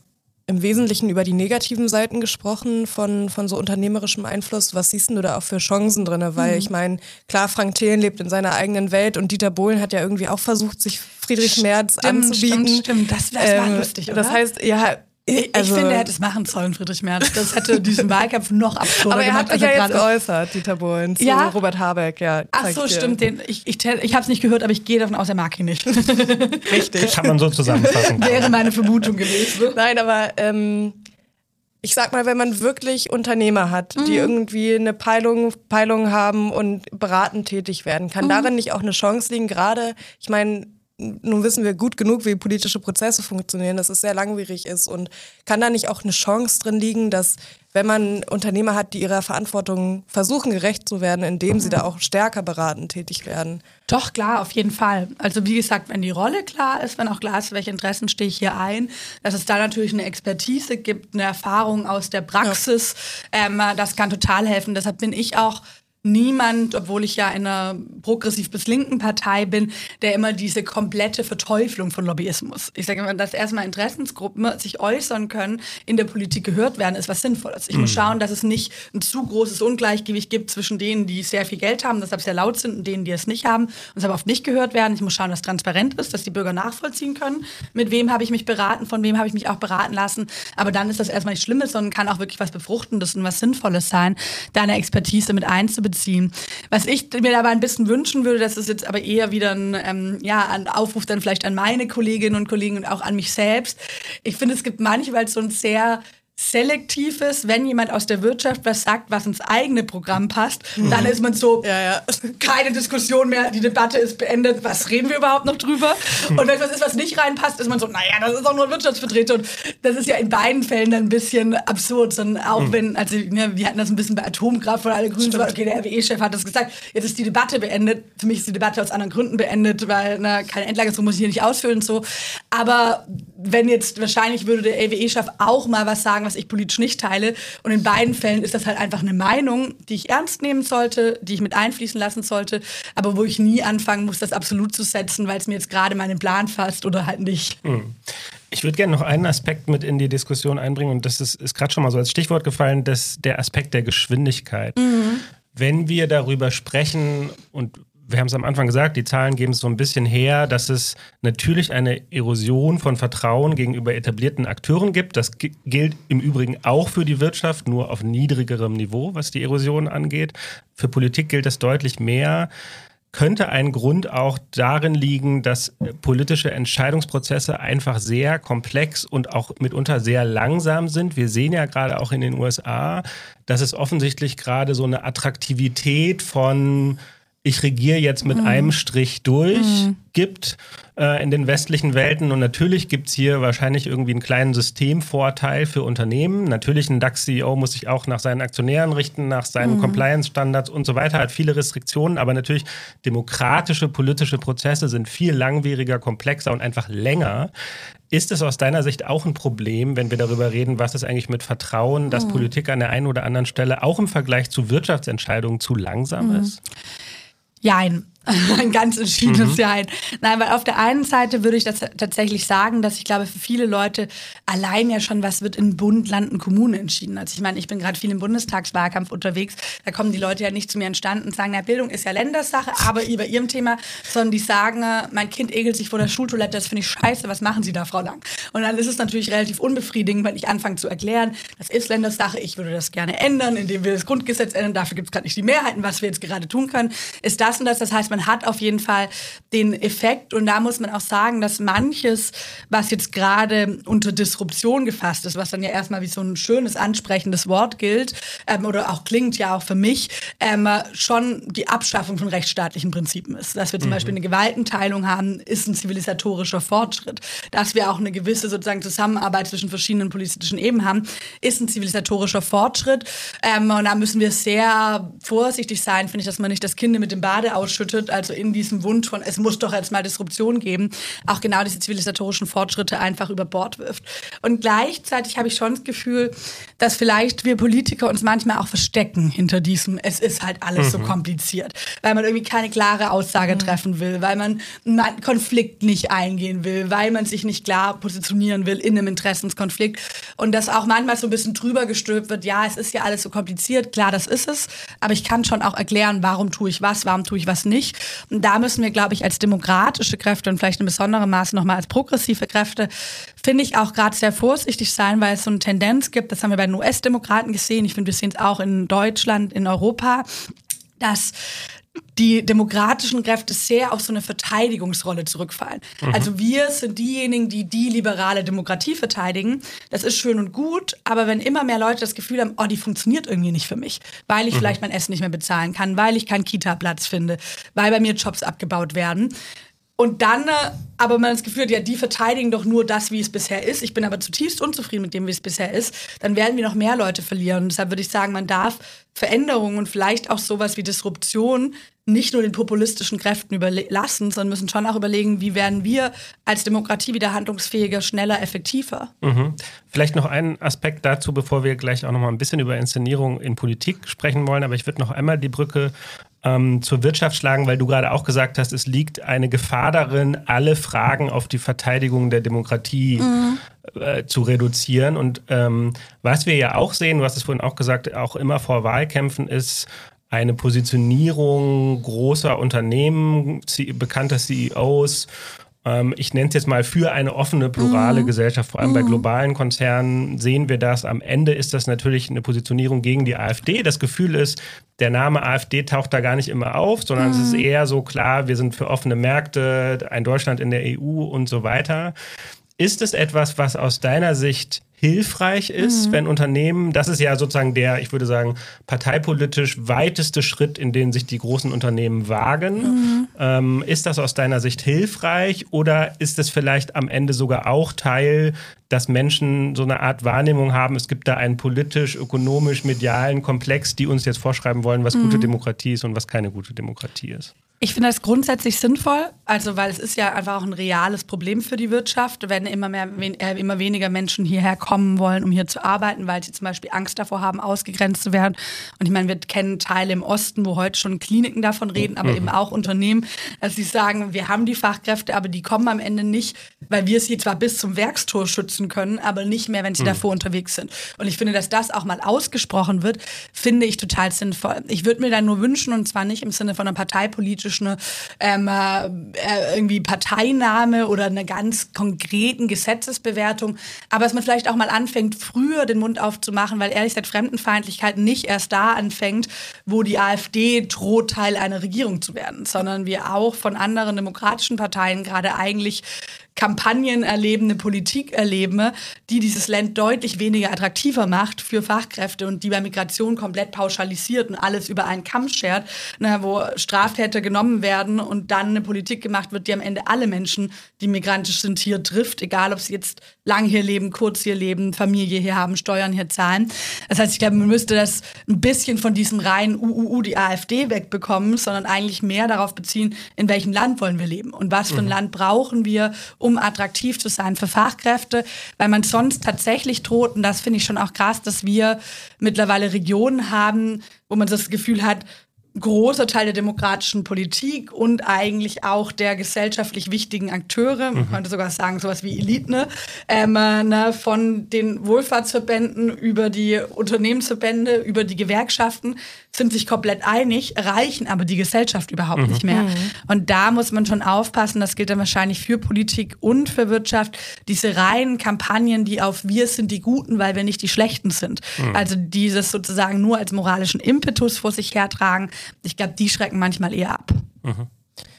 im Wesentlichen über die negativen Seiten gesprochen von, von so unternehmerischem Einfluss. Was siehst du da auch für Chancen drin? Weil mhm. ich meine, klar, Frank Thelen lebt in seiner eigenen Welt und Dieter Bohlen hat ja irgendwie auch versucht, sich Friedrich Merz stimmt, anzubieten. Stimmt, stimmt, das, das war ähm, lustig, oder? Das heißt, ja... Ich, also, ich finde, er hätte es machen sollen, Friedrich Merz. Das hätte diesen Wahlkampf noch absurder aber er gemacht. hat sich ja jetzt geäußert, Dieter Bohlen, zu ja? Robert Habeck. Ja, ach so, stimmt. Den, ich ich, ich habe es nicht gehört, aber ich gehe davon aus, er mag ihn nicht. Richtig. Kann man so zusammenfassen. Wäre meine Vermutung gewesen. Nein, aber ähm, ich sag mal, wenn man wirklich Unternehmer hat, mhm. die irgendwie eine Peilung, Peilung haben und beratend tätig werden, kann mhm. darin nicht auch eine Chance liegen? Gerade, ich meine, nun wissen wir gut genug, wie politische Prozesse funktionieren, dass es sehr langwierig ist, und kann da nicht auch eine Chance drin liegen, dass, wenn man Unternehmer hat, die ihrer Verantwortung versuchen, gerecht zu werden, indem sie da auch stärker beratend tätig werden? Doch, klar, auf jeden Fall. Also wie gesagt, wenn die Rolle klar ist, wenn auch klar ist, welche Interessen stehe ich hier ein, dass es da natürlich eine Expertise gibt, eine Erfahrung aus der Praxis, ja. ähm, das kann total helfen. Deshalb bin ich auch niemand, obwohl ich ja in einer progressiv bis linken Partei bin, der immer diese komplette Verteuflung von Lobbyismus. Ich sage immer, dass erstmal Interessensgruppen sich äußern können, in der Politik gehört werden, ist was Sinnvolles. Ich mhm. muss schauen, dass es nicht ein zu großes Ungleichgewicht gibt zwischen denen, die sehr viel Geld haben, deshalb sehr laut sind, und denen, die es nicht haben und deshalb oft nicht gehört werden. Ich muss schauen, dass transparent ist, dass die Bürger nachvollziehen können, mit wem habe ich mich beraten, von wem habe ich mich auch beraten lassen. Aber dann ist das erstmal nicht Schlimmes, sondern kann auch wirklich was Befruchtendes und was Sinnvolles sein, da eine Expertise mit einzubeziehen. Was ich mir dabei ein bisschen wünschen würde, das ist jetzt aber eher wieder ein, ähm, ja, ein Aufruf dann vielleicht an meine Kolleginnen und Kollegen und auch an mich selbst. Ich finde, es gibt manchmal so ein sehr selektives, wenn jemand aus der Wirtschaft was sagt, was ins eigene Programm passt, mhm. dann ist man so, ja, ja. keine Diskussion mehr, die Debatte ist beendet, was reden wir überhaupt noch drüber? Und wenn was ist, was nicht reinpasst, ist man so, naja, das ist auch nur ein Wirtschaftsvertreter. Und das ist ja in beiden Fällen dann ein bisschen absurd, sondern auch mhm. wenn, also ne, wir hatten das ein bisschen bei Atomkraft, von alle Grünen, so, okay, der R W E-Chef hat das gesagt, jetzt ist die Debatte beendet. Für mich ist die Debatte aus anderen Gründen beendet, weil ne, keine Endlage, so muss ich hier nicht ausfüllen und so. Aber wenn jetzt, wahrscheinlich würde der R W E-Chef auch mal was sagen, was ich politisch nicht teile. Und in beiden Fällen ist das halt einfach eine Meinung, die ich ernst nehmen sollte, die ich mit einfließen lassen sollte, aber wo ich nie anfangen muss, das absolut zu setzen, weil es mir jetzt gerade meinen Plan fasst oder halt nicht. Ich würde gerne noch einen Aspekt mit in die Diskussion einbringen, und das ist, ist gerade schon mal so als Stichwort gefallen, das, der Aspekt der Geschwindigkeit. Mhm. Wenn wir darüber sprechen, und wir haben es am Anfang gesagt, die Zahlen geben es so ein bisschen her, dass es natürlich eine Erosion von Vertrauen gegenüber etablierten Akteuren gibt. Das g- gilt im Übrigen auch für die Wirtschaft, nur auf niedrigerem Niveau, was die Erosion angeht. Für Politik gilt das deutlich mehr. Könnte ein Grund auch darin liegen, dass politische Entscheidungsprozesse einfach sehr komplex und auch mitunter sehr langsam sind. Wir sehen ja gerade auch in den U S A, dass es offensichtlich gerade so eine Attraktivität von ich regiere jetzt mit mhm. einem Strich durch, mhm. gibt äh, in den westlichen Welten. Und natürlich gibt es hier wahrscheinlich irgendwie einen kleinen Systemvorteil für Unternehmen. Natürlich ein DAX-C E O muss sich auch nach seinen Aktionären richten, nach seinen mhm. Compliance-Standards und so weiter, hat viele Restriktionen. Aber natürlich demokratische politische Prozesse sind viel langwieriger, komplexer und einfach länger. Ist es aus deiner Sicht auch ein Problem, wenn wir darüber reden, was ist eigentlich mit Vertrauen, dass mhm. Politik an der einen oder anderen Stelle auch im Vergleich zu Wirtschaftsentscheidungen zu langsam mhm. ist? Jein. Ein ganz entschiedenes mhm. Jein. Nein, weil auf der einen Seite würde ich das tatsächlich sagen, dass ich glaube, für viele Leute allein ja schon, was wird in Bund, Land und Kommune entschieden. Also ich meine, ich bin gerade viel im Bundestagswahlkampf unterwegs, da kommen die Leute ja nicht zu mir entstanden und sagen, na, Bildung ist ja Ländersache, aber bei ihrem Thema, sondern die sagen, mein Kind ekelt sich vor der Schultoilette, das finde ich scheiße, was machen Sie da, Frau Lang? Und dann ist es natürlich relativ unbefriedigend, wenn ich anfange zu erklären, das ist Ländersache, ich würde das gerne ändern, indem wir das Grundgesetz ändern, dafür gibt es gerade nicht die Mehrheiten, was wir jetzt gerade tun können, ist das und das. Das heißt, man hat auf jeden Fall den Effekt, und da muss man auch sagen, dass manches, was jetzt gerade unter Disruption gefasst ist, was dann ja erstmal wie so ein schönes, ansprechendes Wort gilt, ähm, oder auch klingt ja auch für mich, ähm, schon die Abschaffung von rechtsstaatlichen Prinzipien ist. Dass wir zum mhm. Beispiel eine Gewaltenteilung haben, ist ein zivilisatorischer Fortschritt. Dass wir auch eine gewisse sozusagen Zusammenarbeit zwischen verschiedenen politischen Ebenen haben, ist ein zivilisatorischer Fortschritt. Ähm, und da müssen wir sehr vorsichtig sein, finde ich, dass man nicht das Kind mit dem Bade ausschüttet Fortschritt, also in diesem Wunsch von, es muss doch jetzt mal Disruption geben, auch genau diese zivilisatorischen Fortschritte einfach über Bord wirft. Und gleichzeitig habe ich schon das Gefühl, dass vielleicht wir Politiker uns manchmal auch verstecken hinter diesem, es ist halt alles mhm. so kompliziert, weil man irgendwie keine klare Aussage mhm. treffen will, weil man einen Konflikt nicht eingehen will, weil man sich nicht klar positionieren will in einem Interessenskonflikt und dass auch manchmal so ein bisschen drüber gestülpt wird, ja, es ist ja alles so kompliziert, klar, das ist es, aber ich kann schon auch erklären, warum tue ich was, warum tue ich was nicht. Und da müssen wir, glaube ich, als demokratische Kräfte und vielleicht in besonderem Maße nochmal als progressive Kräfte, finde ich auch gerade sehr vorsichtig sein, weil es so eine Tendenz gibt, das haben wir bei den U S-Demokraten gesehen, ich finde, wir sehen es auch in Deutschland, in Europa, dass die demokratischen Kräfte sehr auf so eine Verteidigungsrolle zurückfallen. Mhm. Also wir sind diejenigen, die die liberale Demokratie verteidigen. Das ist schön und gut, aber wenn immer mehr Leute das Gefühl haben, oh, die funktioniert irgendwie nicht für mich, weil ich mhm. vielleicht mein Essen nicht mehr bezahlen kann, weil ich keinen Kita-Platz finde, weil bei mir Jobs abgebaut werden, und dann aber man das Gefühl hat, ja, die verteidigen doch nur das, wie es bisher ist. Ich bin aber zutiefst unzufrieden mit dem, wie es bisher ist. Dann werden wir noch mehr Leute verlieren. Und deshalb würde ich sagen, man darf Veränderungen und vielleicht auch sowas wie Disruption nicht nur den populistischen Kräften überlassen, sondern müssen schon auch überlegen, wie werden wir als Demokratie wieder handlungsfähiger, schneller, effektiver. Mhm. Vielleicht noch einen Aspekt dazu, bevor wir gleich auch noch mal ein bisschen über Inszenierung in Politik sprechen wollen. Aber ich würde noch einmal die Brücke ähm, zur Wirtschaft schlagen, weil du gerade auch gesagt hast, es liegt eine Gefahr darin, alle Fragen auf die Verteidigung der Demokratie mhm. äh, zu reduzieren. Und ähm, was wir ja auch sehen, du hast es vorhin auch gesagt, auch immer vor Wahlkämpfen ist eine Positionierung großer Unternehmen, bekannter C E Os, ähm, ich nenne es jetzt mal für eine offene, plurale mhm. Gesellschaft, vor allem mhm. bei globalen Konzernen sehen wir das. Am Ende ist das natürlich eine Positionierung gegen die AfD. Das Gefühl ist, der Name AfD taucht da gar nicht immer auf, sondern mhm. es ist eher so klar, wir sind für offene Märkte, ein Deutschland in der E U und so weiter. Ist es etwas, was aus deiner Sicht hilfreich ist, mhm. wenn Unternehmen, das ist ja sozusagen der, ich würde sagen, parteipolitisch weiteste Schritt, in den sich die großen Unternehmen wagen. Mhm. Ähm, ist das aus deiner Sicht hilfreich oder ist es vielleicht am Ende sogar auch Teil, dass Menschen so eine Art Wahrnehmung haben, es gibt da einen politisch, ökonomisch, medialen Komplex, die uns jetzt vorschreiben wollen, was mhm. gute Demokratie ist und was keine gute Demokratie ist? Ich finde das grundsätzlich sinnvoll, also weil es ist ja einfach auch ein reales Problem für die Wirtschaft, wenn immer mehr, äh, immer weniger Menschen hierher kommen wollen, um hier zu arbeiten, weil sie zum Beispiel Angst davor haben, ausgegrenzt zu werden. Und ich meine, wir kennen Teile im Osten, wo heute schon Kliniken davon reden, aber mhm. eben auch Unternehmen, dass sie sagen, wir haben die Fachkräfte, aber die kommen am Ende nicht, weil wir sie zwar bis zum Werkstor schützen können, aber nicht mehr, wenn sie mhm. davor unterwegs sind. Und ich finde, dass das auch mal ausgesprochen wird, finde ich total sinnvoll. Ich würde mir dann nur wünschen, und zwar nicht im Sinne von einer parteipolitischen eine ähm, äh, irgendwie Parteinahme oder einer ganz konkreten Gesetzesbewertung, aber dass man vielleicht auch mal anfängt, früher den Mund aufzumachen, weil ehrlich gesagt Fremdenfeindlichkeit nicht erst da anfängt, wo die AfD droht, Teil einer Regierung zu werden, sondern wir auch von anderen demokratischen Parteien gerade eigentlich Kampagnen erleben, eine Politik erleben, die dieses Land deutlich weniger attraktiver macht für Fachkräfte und die bei Migration komplett pauschalisiert und alles über einen Kamm schert, ne, wo Straftäter genommen werden und dann eine Politik gemacht wird, die am Ende alle Menschen, die migrantisch sind, hier trifft, egal ob sie jetzt lang hier leben, kurz hier leben, Familie hier haben, Steuern hier zahlen. Das heißt, ich glaube, man müsste das ein bisschen von diesem reinen U U U, die AfD wegbekommen, sondern eigentlich mehr darauf beziehen, in welchem Land wollen wir leben und was für ein mhm. Land brauchen wir, um attraktiv zu sein für Fachkräfte, weil man sonst tatsächlich droht, und das finde ich schon auch krass, dass wir mittlerweile Regionen haben, wo man das Gefühl hat, großer Teil der demokratischen Politik und eigentlich auch der gesellschaftlich wichtigen Akteure, man mhm. könnte sogar sagen, sowas wie Eliten, ne? Ähm, ne, von den Wohlfahrtsverbänden über die Unternehmensverbände, über die Gewerkschaften, sind sich komplett einig, erreichen aber die Gesellschaft überhaupt mhm. nicht mehr. Mhm. Und da muss man schon aufpassen, das gilt dann wahrscheinlich für Politik und für Wirtschaft, diese reinen Kampagnen, die auf wir sind die Guten, weil wir nicht die Schlechten sind. Mhm. Also dieses sozusagen nur als moralischen Impetus vor sich hertragen, ich glaube, die schrecken manchmal eher ab. Mhm.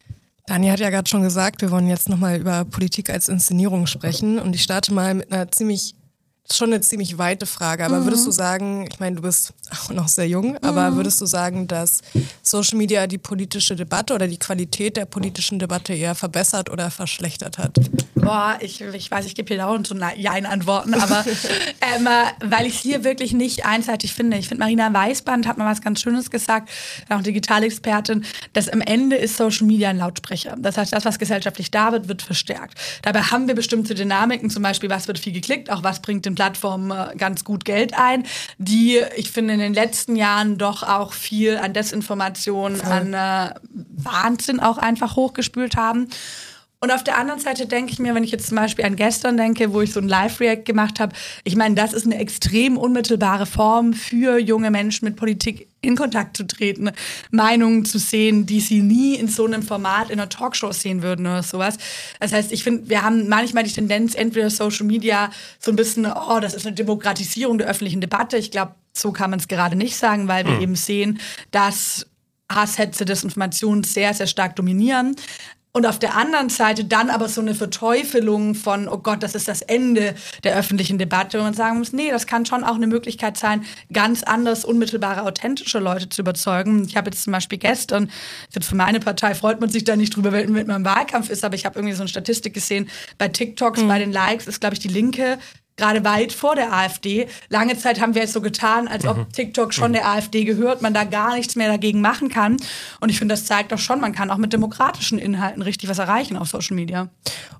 Dani hat ja gerade schon gesagt, wir wollen jetzt nochmal über Politik als Inszenierung sprechen und ich starte mal mit einer ziemlich, Das ist schon eine ziemlich weite Frage, aber mhm. würdest du sagen, ich meine, du bist auch noch sehr jung, mhm. aber würdest du sagen, dass Social Media die politische Debatte oder die Qualität der politischen Debatte eher verbessert oder verschlechtert hat? Boah, ich, ich weiß, ich gebe hier dauernd so Jein-Antworten, aber ähm, weil ich es hier wirklich nicht einseitig finde. Ich finde, Marina Weißband hat mal was ganz Schönes gesagt, auch Digitalexpertin, dass am Ende ist Social Media ein Lautsprecher. Das heißt, das, was gesellschaftlich da wird, wird verstärkt. Dabei haben wir bestimmte Dynamiken, zum Beispiel, was wird viel geklickt, auch was bringt den Plattformen ganz gut Geld ein, die, ich finde, in den letzten Jahren doch auch viel an Desinformation, an äh, Wahnsinn auch einfach hochgespült haben. Und auf der anderen Seite denke ich mir, wenn ich jetzt zum Beispiel an gestern denke, wo ich so ein Live-React gemacht habe, ich meine, das ist eine extrem unmittelbare Form für junge Menschen mit Politik in Kontakt zu treten, Meinungen zu sehen, die sie nie in so einem Format in einer Talkshow sehen würden oder sowas. Das heißt, ich finde, wir haben manchmal die Tendenz, entweder Social Media so ein bisschen, oh, das ist eine Demokratisierung der öffentlichen Debatte. Ich glaube, so kann man es gerade nicht sagen, weil wir mhm. eben sehen, dass Hasshetze, Desinformation sehr, sehr stark dominieren. Und auf der anderen Seite dann aber so eine Verteufelung von, oh Gott, das ist das Ende der öffentlichen Debatte. Und man sagen muss, nee, das kann schon auch eine Möglichkeit sein, ganz anders, unmittelbare, authentische Leute zu überzeugen. Ich habe jetzt zum Beispiel gestern, jetzt für meine Partei freut man sich da nicht drüber, wenn mit meinem Wahlkampf ist, aber ich habe irgendwie so eine Statistik gesehen, bei TikToks, mhm. bei den Likes ist, glaube ich, die Linke gerade weit vor der AfD. Lange Zeit haben wir jetzt so getan, als ob TikTok schon der AfD gehört, man da gar nichts mehr dagegen machen kann. Und ich finde, das zeigt doch schon, man kann auch mit demokratischen Inhalten richtig was erreichen auf Social Media.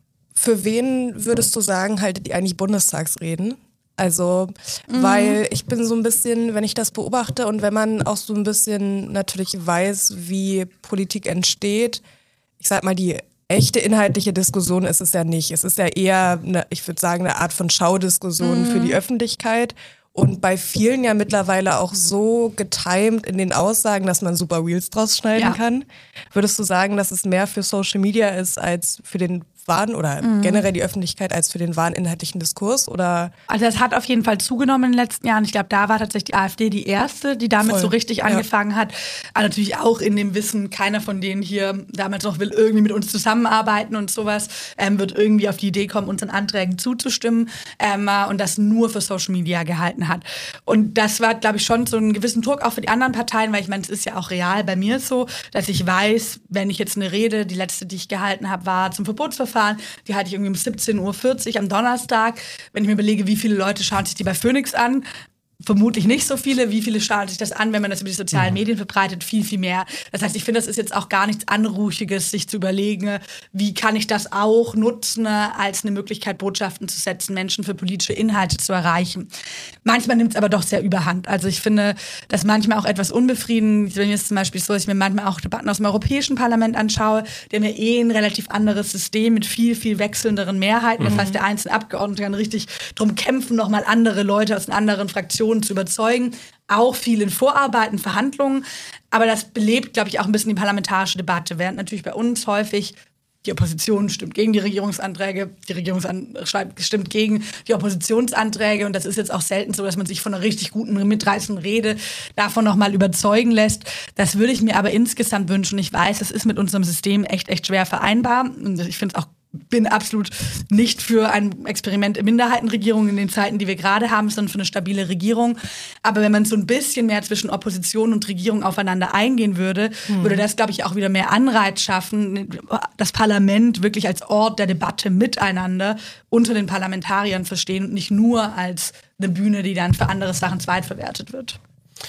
Für wen würdest du sagen, haltet ihr eigentlich Bundestagsreden? Also, mhm. weil ich bin so ein bisschen, wenn ich das beobachte und wenn man auch so ein bisschen natürlich weiß, wie Politik entsteht, ich sag mal, die echte inhaltliche Diskussion ist es ja nicht. Es ist ja eher, eine, ich würde sagen, eine Art von Schaudiskussion mhm. für die Öffentlichkeit. Und bei vielen ja mittlerweile auch so getimed in den Aussagen, dass man super Reels draus schneiden ja. kann. Würdest du sagen, dass es mehr für Social Media ist als für den wahren oder mhm. generell die Öffentlichkeit als für den wahren inhaltlichen Diskurs? Oder? Also das hat auf jeden Fall zugenommen in den letzten Jahren. Ich glaube, da war tatsächlich die AfD die erste, die damit Voll. so richtig angefangen ja. hat. Aber natürlich auch in dem Wissen, keiner von denen hier damals noch will irgendwie mit uns zusammenarbeiten und sowas, ähm, wird irgendwie auf die Idee kommen, unseren Anträgen zuzustimmen ähm, und das nur für Social Media gehalten hat. Und das war, glaube ich, schon so einen gewissen Druck auch für die anderen Parteien, weil ich meine, es ist ja auch real bei mir so, dass ich weiß, wenn ich jetzt eine Rede, die letzte, die ich gehalten habe, war zum Verbotsverfahren, die hatte ich irgendwie um siebzehn Uhr vierzig am Donnerstag. Wenn ich mir überlege, wie viele Leute schauen sich die bei Phoenix an, vermutlich nicht so viele. Wie viele schauen sich das an, wenn man das über die sozialen mhm. Medien verbreitet? Viel, viel mehr. Das heißt, ich finde, das ist jetzt auch gar nichts Anrüchiges, sich zu überlegen, wie kann ich das auch nutzen, als eine Möglichkeit, Botschaften zu setzen, Menschen für politische Inhalte zu erreichen. Manchmal nimmt es aber doch sehr überhand. Also ich finde, das manchmal auch etwas unbefriedigend. Wenn es zum Beispiel so, dass ich mir manchmal auch Debatten aus dem Europäischen Parlament anschaue, die haben ja eh ein relativ anderes System mit viel, viel wechselnderen Mehrheiten. Mhm. Das heißt, der einzelne Abgeordnete kann richtig drum kämpfen, nochmal andere Leute aus den anderen Fraktionen zu überzeugen, auch viel in Vorarbeiten, Verhandlungen. Aber das belebt, glaube ich, auch ein bisschen die parlamentarische Debatte. Während natürlich bei uns häufig die Opposition stimmt gegen die Regierungsanträge, die Regierung stimmt gegen die Oppositionsanträge. Und das ist jetzt auch selten so, dass man sich von einer richtig guten, mitreißenden Rede davon nochmal überzeugen lässt. Das würde ich mir aber insgesamt wünschen. Ich weiß, es ist mit unserem System echt, echt schwer vereinbar. Und ich finde es auch bin absolut nicht für ein Experiment in Minderheitenregierung in den Zeiten, die wir gerade haben, sondern für eine stabile Regierung. Aber wenn man so ein bisschen mehr zwischen Opposition und Regierung aufeinander eingehen würde, hm. würde das, glaube ich, auch wieder mehr Anreiz schaffen, das Parlament wirklich als Ort der Debatte miteinander unter den Parlamentariern verstehen und nicht nur als eine Bühne, die dann für andere Sachen zweitverwertet wird.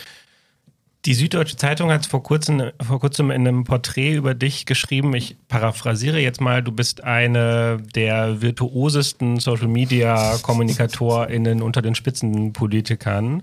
Die Süddeutsche Zeitung hat vor kurzem, vor kurzem in einem Porträt über dich geschrieben, ich paraphrasiere jetzt mal, du bist eine der virtuosesten Social-Media-KommunikatorInnen unter den Spitzenpolitikern.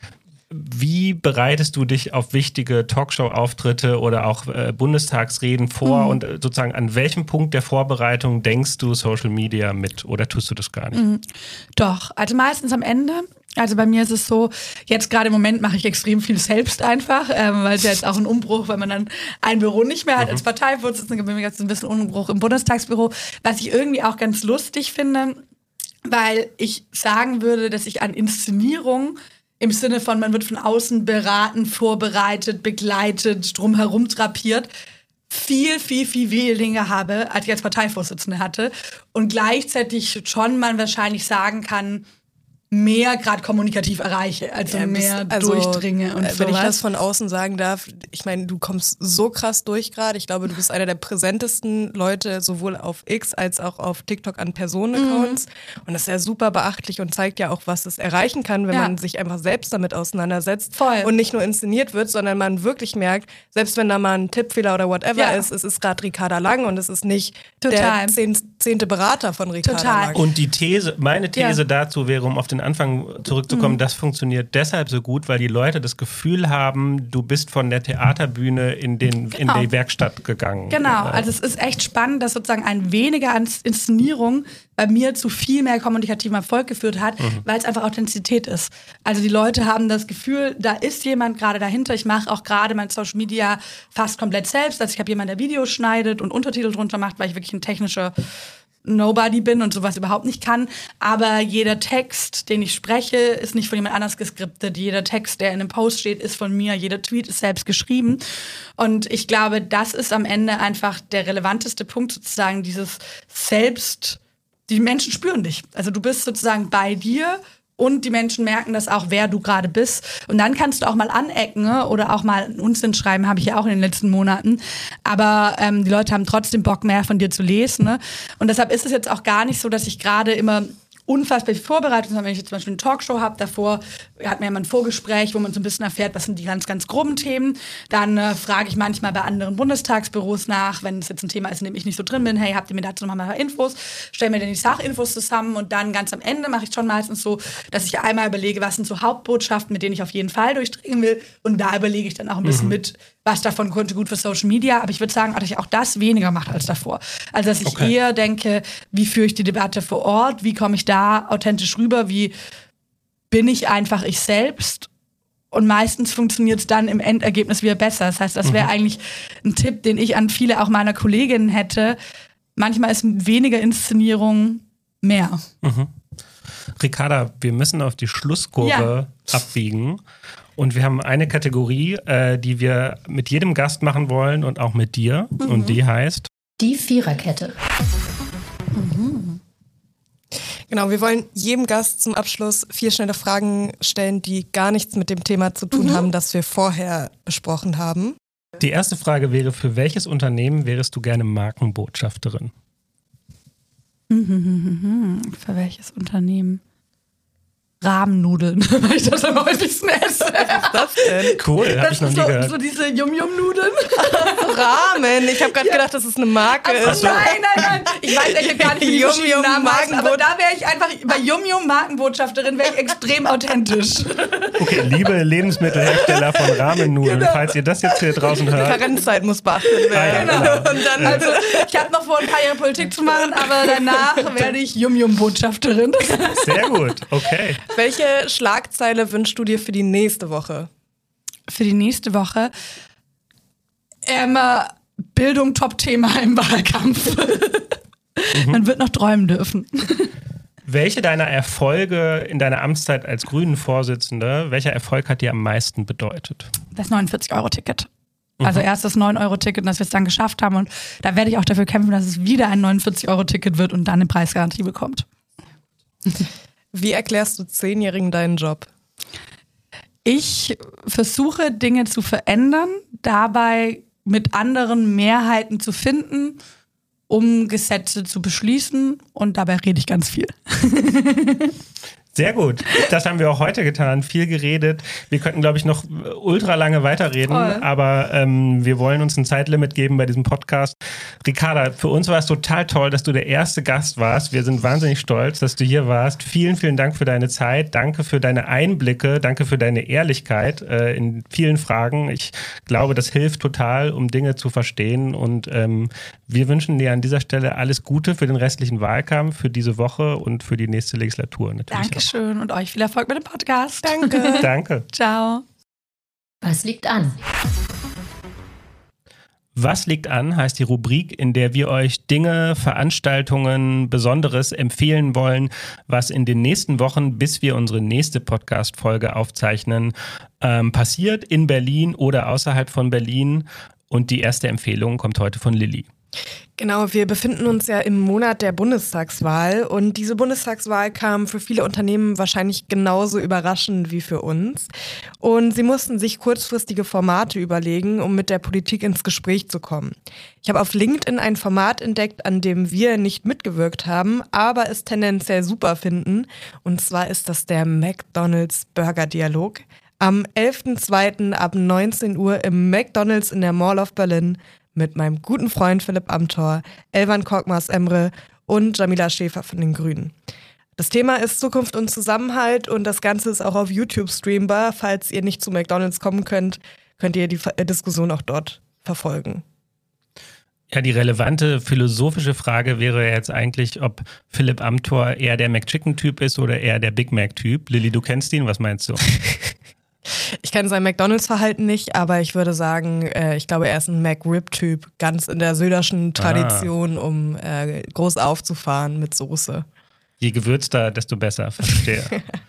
Wie bereitest du dich auf wichtige Talkshow-Auftritte oder auch äh, Bundestagsreden vor mhm. und äh, sozusagen an welchem Punkt der Vorbereitung denkst du Social Media mit oder tust du das gar nicht? Mhm. Doch, also meistens am Ende. Also bei mir ist es so, jetzt gerade im Moment mache ich extrem viel selbst einfach, ähm, weil es ja jetzt auch ein Umbruch, weil man dann ein Büro nicht mehr hat mhm. als Parteivorsitzende, gibt es ein bisschen Umbruch im Bundestagsbüro, was ich irgendwie auch ganz lustig finde, weil ich sagen würde, dass ich an Inszenierung im Sinne von, man wird von außen beraten, vorbereitet, begleitet, drumherum drapiert, viel, viel, viel weniger habe, als ich als Parteivorsitzende hatte. Und gleichzeitig schon man wahrscheinlich sagen kann, mehr gerade kommunikativ erreiche, also ja, mehr also, durchdringe und äh, wenn sowas. Ich das von außen sagen darf, ich meine, du kommst so krass durch gerade. Ich glaube, du bist einer der präsentesten Leute sowohl auf X als auch auf TikTok an Personenaccounts. Mhm. Und das ist ja super beachtlich und zeigt ja auch, was es erreichen kann, wenn ja. man sich einfach selbst damit auseinandersetzt. Voll. Und nicht nur inszeniert wird, sondern man wirklich merkt, selbst wenn da mal ein Tippfehler oder whatever ja. ist, es ist gerade Ricarda Lang und es ist nicht Total. der zehn, zehnte Berater von Ricarda Total. Lang. Und die These, meine These ja. dazu wäre, um auf den Anfang zurückzukommen, mhm. das funktioniert deshalb so gut, weil die Leute das Gefühl haben, du bist von der Theaterbühne in, den, genau. in die Werkstatt gegangen. Genau, also es ist echt spannend, dass sozusagen ein weniger Inszenierung bei mir zu viel mehr kommunikativem Erfolg geführt hat, mhm. weil es einfach Authentizität ist. Also die Leute haben das Gefühl, da ist jemand gerade dahinter. Ich mache auch gerade mein Social Media fast komplett selbst. Also ich habe jemanden, der Videos schneidet und Untertitel drunter macht, weil ich wirklich ein technischer Nobody bin und sowas überhaupt nicht kann. Aber jeder Text, den ich spreche, ist nicht von jemand anders geskriptet. Jeder Text, der in einem Post steht, ist von mir. Jeder Tweet ist selbst geschrieben. Und ich glaube, das ist am Ende einfach der relevanteste Punkt, sozusagen dieses Selbst. Die Menschen spüren dich. Also du bist sozusagen bei dir und die Menschen merken das auch, wer du gerade bist. Und dann kannst du auch mal anecken, ne? Oder auch mal einen Unsinn schreiben, habe ich ja auch in den letzten Monaten. Aber ähm, die Leute haben trotzdem Bock, mehr von dir zu lesen. Ne? Und deshalb ist es jetzt auch gar nicht so, dass ich gerade immer unfassbar viel Vorbereitung, wenn ich jetzt zum Beispiel eine Talkshow habe, davor hat mir immer ein Vorgespräch, wo man so ein bisschen erfährt, was sind die ganz, ganz groben Themen. Dann äh, frage ich manchmal bei anderen Bundestagsbüros nach, wenn es jetzt ein Thema ist, in dem ich nicht so drin bin, hey, habt ihr mir dazu noch mal Infos? Stell mir dann die Sachinfos zusammen und dann ganz am Ende mache ich schon meistens so, dass ich einmal überlege, was sind so Hauptbotschaften, mit denen ich auf jeden Fall durchdringen will, und da überlege ich dann auch ein bisschen mhm. mit, was davon könnte gut für Social Media, aber ich würde sagen, dass ich auch das weniger mache als davor. Also dass ich okay. eher denke, wie führe ich die Debatte vor Ort, wie komme ich da authentisch rüber, wie bin ich einfach ich selbst, und meistens funktioniert es dann im Endergebnis wieder besser. Das heißt, das wäre mhm. eigentlich ein Tipp, den ich an viele auch meiner Kolleginnen hätte. Manchmal ist weniger Inszenierung mehr. Mhm. Ricarda, wir müssen auf die Schlusskurve ja. abbiegen. Und wir haben eine Kategorie, äh, die wir mit jedem Gast machen wollen und auch mit dir. Mhm. Und die heißt? Die Viererkette. Mhm. Genau, wir wollen jedem Gast zum Abschluss vier schnelle Fragen stellen, die gar nichts mit dem Thema zu tun mhm. haben, das wir vorher besprochen haben. Die erste Frage wäre, für welches Unternehmen wärst du gerne Markenbotschafterin? Mhm. Für welches Unternehmen? Rahmennudeln, weil ich das am häufigsten esse. Was ist das denn? Cool, hab ich noch nie so, gehört. so diese Yum-Yum-Nudeln. Rahmen, ich habe gerade ja. gedacht, dass es eine Marke also, ist. Nein, nein, nein, ich weiß echt gar nicht, wie die Yum verschiedenen Yum Namen heißen, aber da wäre ich einfach, bei Yum-Yum Markenbotschafterin wäre ich extrem authentisch. Okay, liebe Lebensmittelhersteller von Rahmennudeln, genau. falls ihr das jetzt hier draußen hört. Karenzzeit muss beachtet werden. Ah, ja, genau. Und dann, also, ich habe noch vor, ein paar Jahre Politik zu machen, aber danach werde ich Yum-Yum-Botschafterin. Sehr gut, okay. Welche Schlagzeile wünschst du dir für die nächste Woche? Für die nächste Woche? Ähm, Bildung Top-Thema im Wahlkampf. Mhm. Man wird noch träumen dürfen. Welche deiner Erfolge in deiner Amtszeit als Grünen-Vorsitzende, welcher Erfolg hat dir am meisten bedeutet? Das neunundvierzig-Euro-Ticket. Also erst das neun-Euro-Ticket, dass wir es dann geschafft haben. Und da werde ich auch dafür kämpfen, dass es wieder ein neunundvierzig-Euro-Ticket wird und dann eine Preisgarantie bekommt. Wie erklärst du Zehnjährigen deinen Job? Ich versuche, Dinge zu verändern, dabei mit anderen Mehrheiten zu finden, um Gesetze zu beschließen, und dabei rede ich ganz viel. Sehr gut. Das haben wir auch heute getan. Viel geredet. Wir könnten, glaube ich, noch ultra lange weiterreden, Voll. aber ähm, wir wollen uns ein Zeitlimit geben bei diesem Podcast. Ricarda, für uns war es total toll, dass du der erste Gast warst. Wir sind wahnsinnig stolz, dass du hier warst. Vielen, vielen Dank für deine Zeit. Danke für deine Einblicke. Danke für deine Ehrlichkeit äh, in vielen Fragen. Ich glaube, das hilft total, um Dinge zu verstehen. Und ähm, wir wünschen dir an dieser Stelle alles Gute für den restlichen Wahlkampf, für diese Woche und für die nächste Legislatur natürlich. Dankeschön. Schön, und euch viel Erfolg mit dem Podcast. Danke. Danke. Ciao. Was liegt an? Was liegt an heißt die Rubrik, in der wir euch Dinge, Veranstaltungen, Besonderes empfehlen wollen, was in den nächsten Wochen, bis wir unsere nächste Podcast-Folge aufzeichnen, ähm, passiert in Berlin oder außerhalb von Berlin. Und die erste Empfehlung kommt heute von Lilly. Genau, wir befinden uns ja im Monat der Bundestagswahl und diese Bundestagswahl kam für viele Unternehmen wahrscheinlich genauso überraschend wie für uns. Und sie mussten sich kurzfristige Formate überlegen, um mit der Politik ins Gespräch zu kommen. Ich habe auf LinkedIn ein Format entdeckt, an dem wir nicht mitgewirkt haben, aber es tendenziell super finden. Und zwar ist das der McDonald's Burger Dialog. Am elften zweiten ab neunzehn Uhr im McDonald's in der Mall of Berlin mit meinem guten Freund Philipp Amthor, Elvan Korkmaz-Emre und Jamila Schäfer von den Grünen. Das Thema ist Zukunft und Zusammenhalt und das Ganze ist auch auf YouTube streambar. Falls ihr nicht zu McDonald's kommen könnt, könnt ihr die Diskussion auch dort verfolgen. Ja, die relevante philosophische Frage wäre jetzt eigentlich, ob Philipp Amthor eher der McChicken-Typ ist oder eher der Big Mac-Typ. Lilly, du kennst ihn, was meinst du? Ich kenne sein McDonald's-Verhalten nicht, aber ich würde sagen, äh, ich glaube, er ist ein McRib-Typ, ganz in der söderschen Tradition, ah. um äh, groß aufzufahren mit Soße. Je gewürzter, desto besser, verstehe.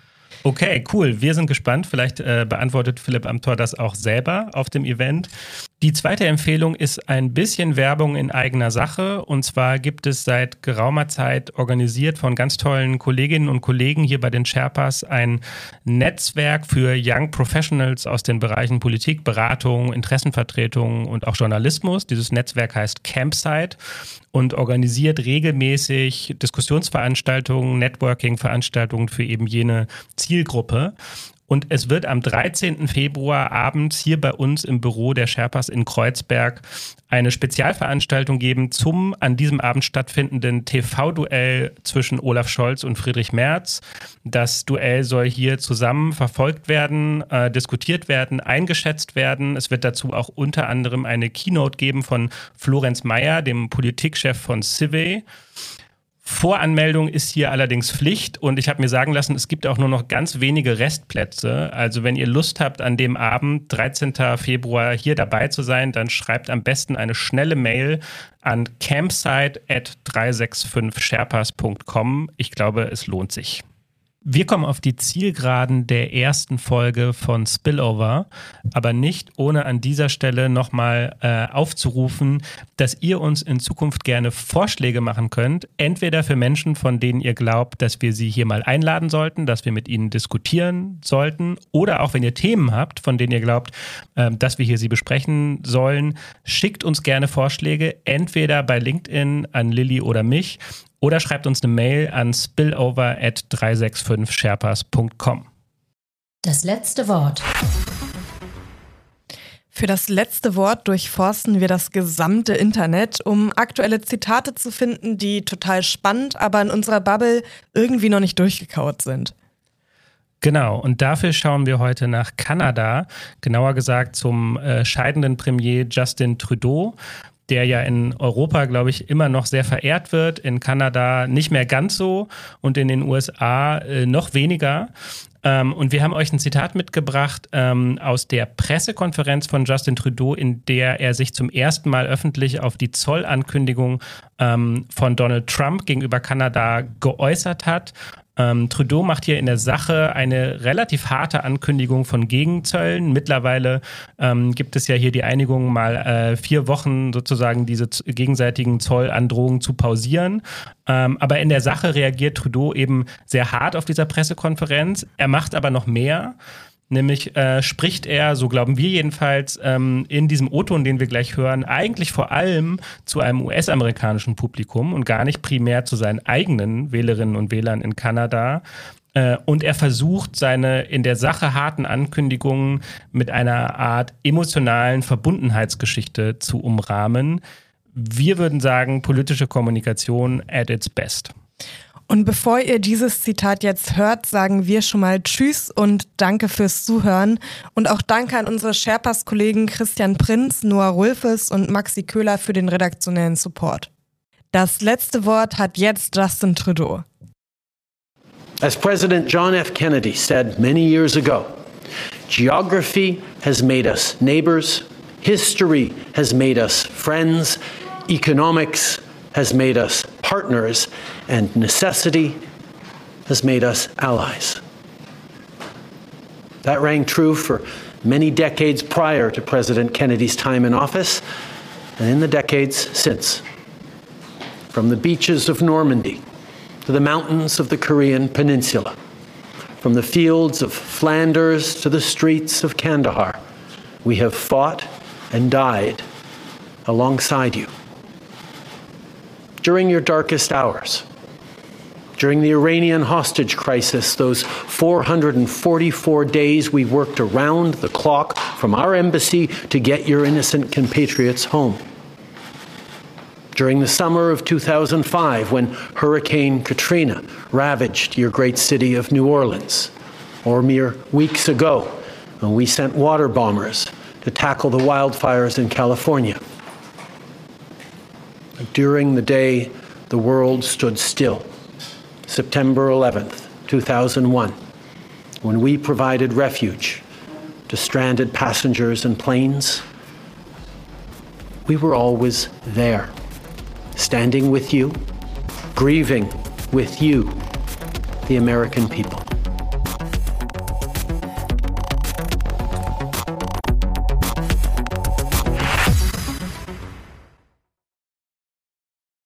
Okay, cool. Wir sind gespannt. Vielleicht äh, beantwortet Philipp Amthor das auch selber auf dem Event. Die zweite Empfehlung ist ein bisschen Werbung in eigener Sache. Und zwar gibt es seit geraumer Zeit, organisiert von ganz tollen Kolleginnen und Kollegen hier bei den Sherpas, ein Netzwerk für Young Professionals aus den Bereichen Politik, Beratung, Interessenvertretung und auch Journalismus. Dieses Netzwerk heißt Campsite und organisiert regelmäßig Diskussionsveranstaltungen, Networking-Veranstaltungen für eben jene Zielgruppe. Und es wird am dreizehnten Februar abends hier bei uns im Büro der Sherpas in Kreuzberg eine Spezialveranstaltung geben zum an diesem Abend stattfindenden T V-Duell zwischen Olaf Scholz und Friedrich Merz. Das Duell soll hier zusammen verfolgt werden, äh, diskutiert werden, eingeschätzt werden. Es wird dazu auch unter anderem eine Keynote geben von Florenz Meyer, dem Politikchef von Civey. Voranmeldung ist hier allerdings Pflicht und ich habe mir sagen lassen, es gibt auch nur noch ganz wenige Restplätze. Also wenn ihr Lust habt, an dem Abend, dreizehnten Februar, hier dabei zu sein, dann schreibt am besten eine schnelle Mail an campsite at drei sechs fünf sherpas punkt com. Ich glaube, es lohnt sich. Wir kommen auf die Zielgeraden der ersten Folge von Spillover, aber nicht ohne an dieser Stelle nochmal äh, aufzurufen, dass ihr uns in Zukunft gerne Vorschläge machen könnt, entweder für Menschen, von denen ihr glaubt, dass wir sie hier mal einladen sollten, dass wir mit ihnen diskutieren sollten, oder auch wenn ihr Themen habt, von denen ihr glaubt, äh, dass wir hier sie besprechen sollen, schickt uns gerne Vorschläge, entweder bei LinkedIn an Lilly oder mich, oder schreibt uns eine Mail an spillover at drei sechs fünf sherpas punkt com. Das letzte Wort. Für das letzte Wort durchforsten wir das gesamte Internet, um aktuelle Zitate zu finden, die total spannend, aber in unserer Bubble irgendwie noch nicht durchgekaut sind. Genau, und dafür schauen wir heute nach Kanada, genauer gesagt zum äh, scheidenden Premier Justin Trudeau, der ja in Europa, glaube ich, immer noch sehr verehrt wird, in Kanada nicht mehr ganz so und in den U S A äh, noch weniger. Ähm, und wir haben euch ein Zitat mitgebracht ähm, aus der Pressekonferenz von Justin Trudeau, in der er sich zum ersten Mal öffentlich auf die Zollankündigung ähm, von Donald Trump gegenüber Kanada geäußert hat. Ähm, Trudeau macht hier in der Sache eine relativ harte Ankündigung von Gegenzöllen. Mittlerweile ähm, gibt es ja hier die Einigung, mal äh, vier Wochen sozusagen diese z- gegenseitigen Zollandrohungen zu pausieren. Ähm, aber in der Sache reagiert Trudeau eben sehr hart auf dieser Pressekonferenz. Er macht aber noch mehr. Nämlich äh, spricht er, so glauben wir jedenfalls, ähm, in diesem O-Ton, den wir gleich hören, eigentlich vor allem zu einem U S-amerikanischen Publikum und gar nicht primär zu seinen eigenen Wählerinnen und Wählern in Kanada. Äh, und er versucht, seine in der Sache harten Ankündigungen mit einer Art emotionalen Verbundenheitsgeschichte zu umrahmen. Wir würden sagen, politische Kommunikation at its best. Und bevor ihr dieses Zitat jetzt hört, sagen wir schon mal Tschüss und danke fürs Zuhören. Und auch danke an unsere Sherpas-Kollegen Christian Prinz, Noah Rulfes und Maxi Köhler für den redaktionellen Support. Das letzte Wort hat jetzt Justin Trudeau. As President John F. Kennedy said many years ago, geography has made us neighbors, history has made us friends, economics has made us partners, and necessity has made us allies. That rang true for many decades prior to President Kennedy's time in office, and in the decades since. From the beaches of Normandy to the mountains of the Korean Peninsula, from the fields of Flanders to the streets of Kandahar, we have fought and died alongside you. During your darkest hours, during the Iranian hostage crisis, those four hundred forty-four days we worked around the clock from our embassy to get your innocent compatriots home. During the summer of two thousand five, when Hurricane Katrina ravaged your great city of New Orleans, or mere weeks ago, when we sent water bombers to tackle the wildfires in California. During the day the world stood still, September eleventh, two thousand one, when we provided refuge to stranded passengers and planes, we were always there, standing with you, grieving with you, the American people.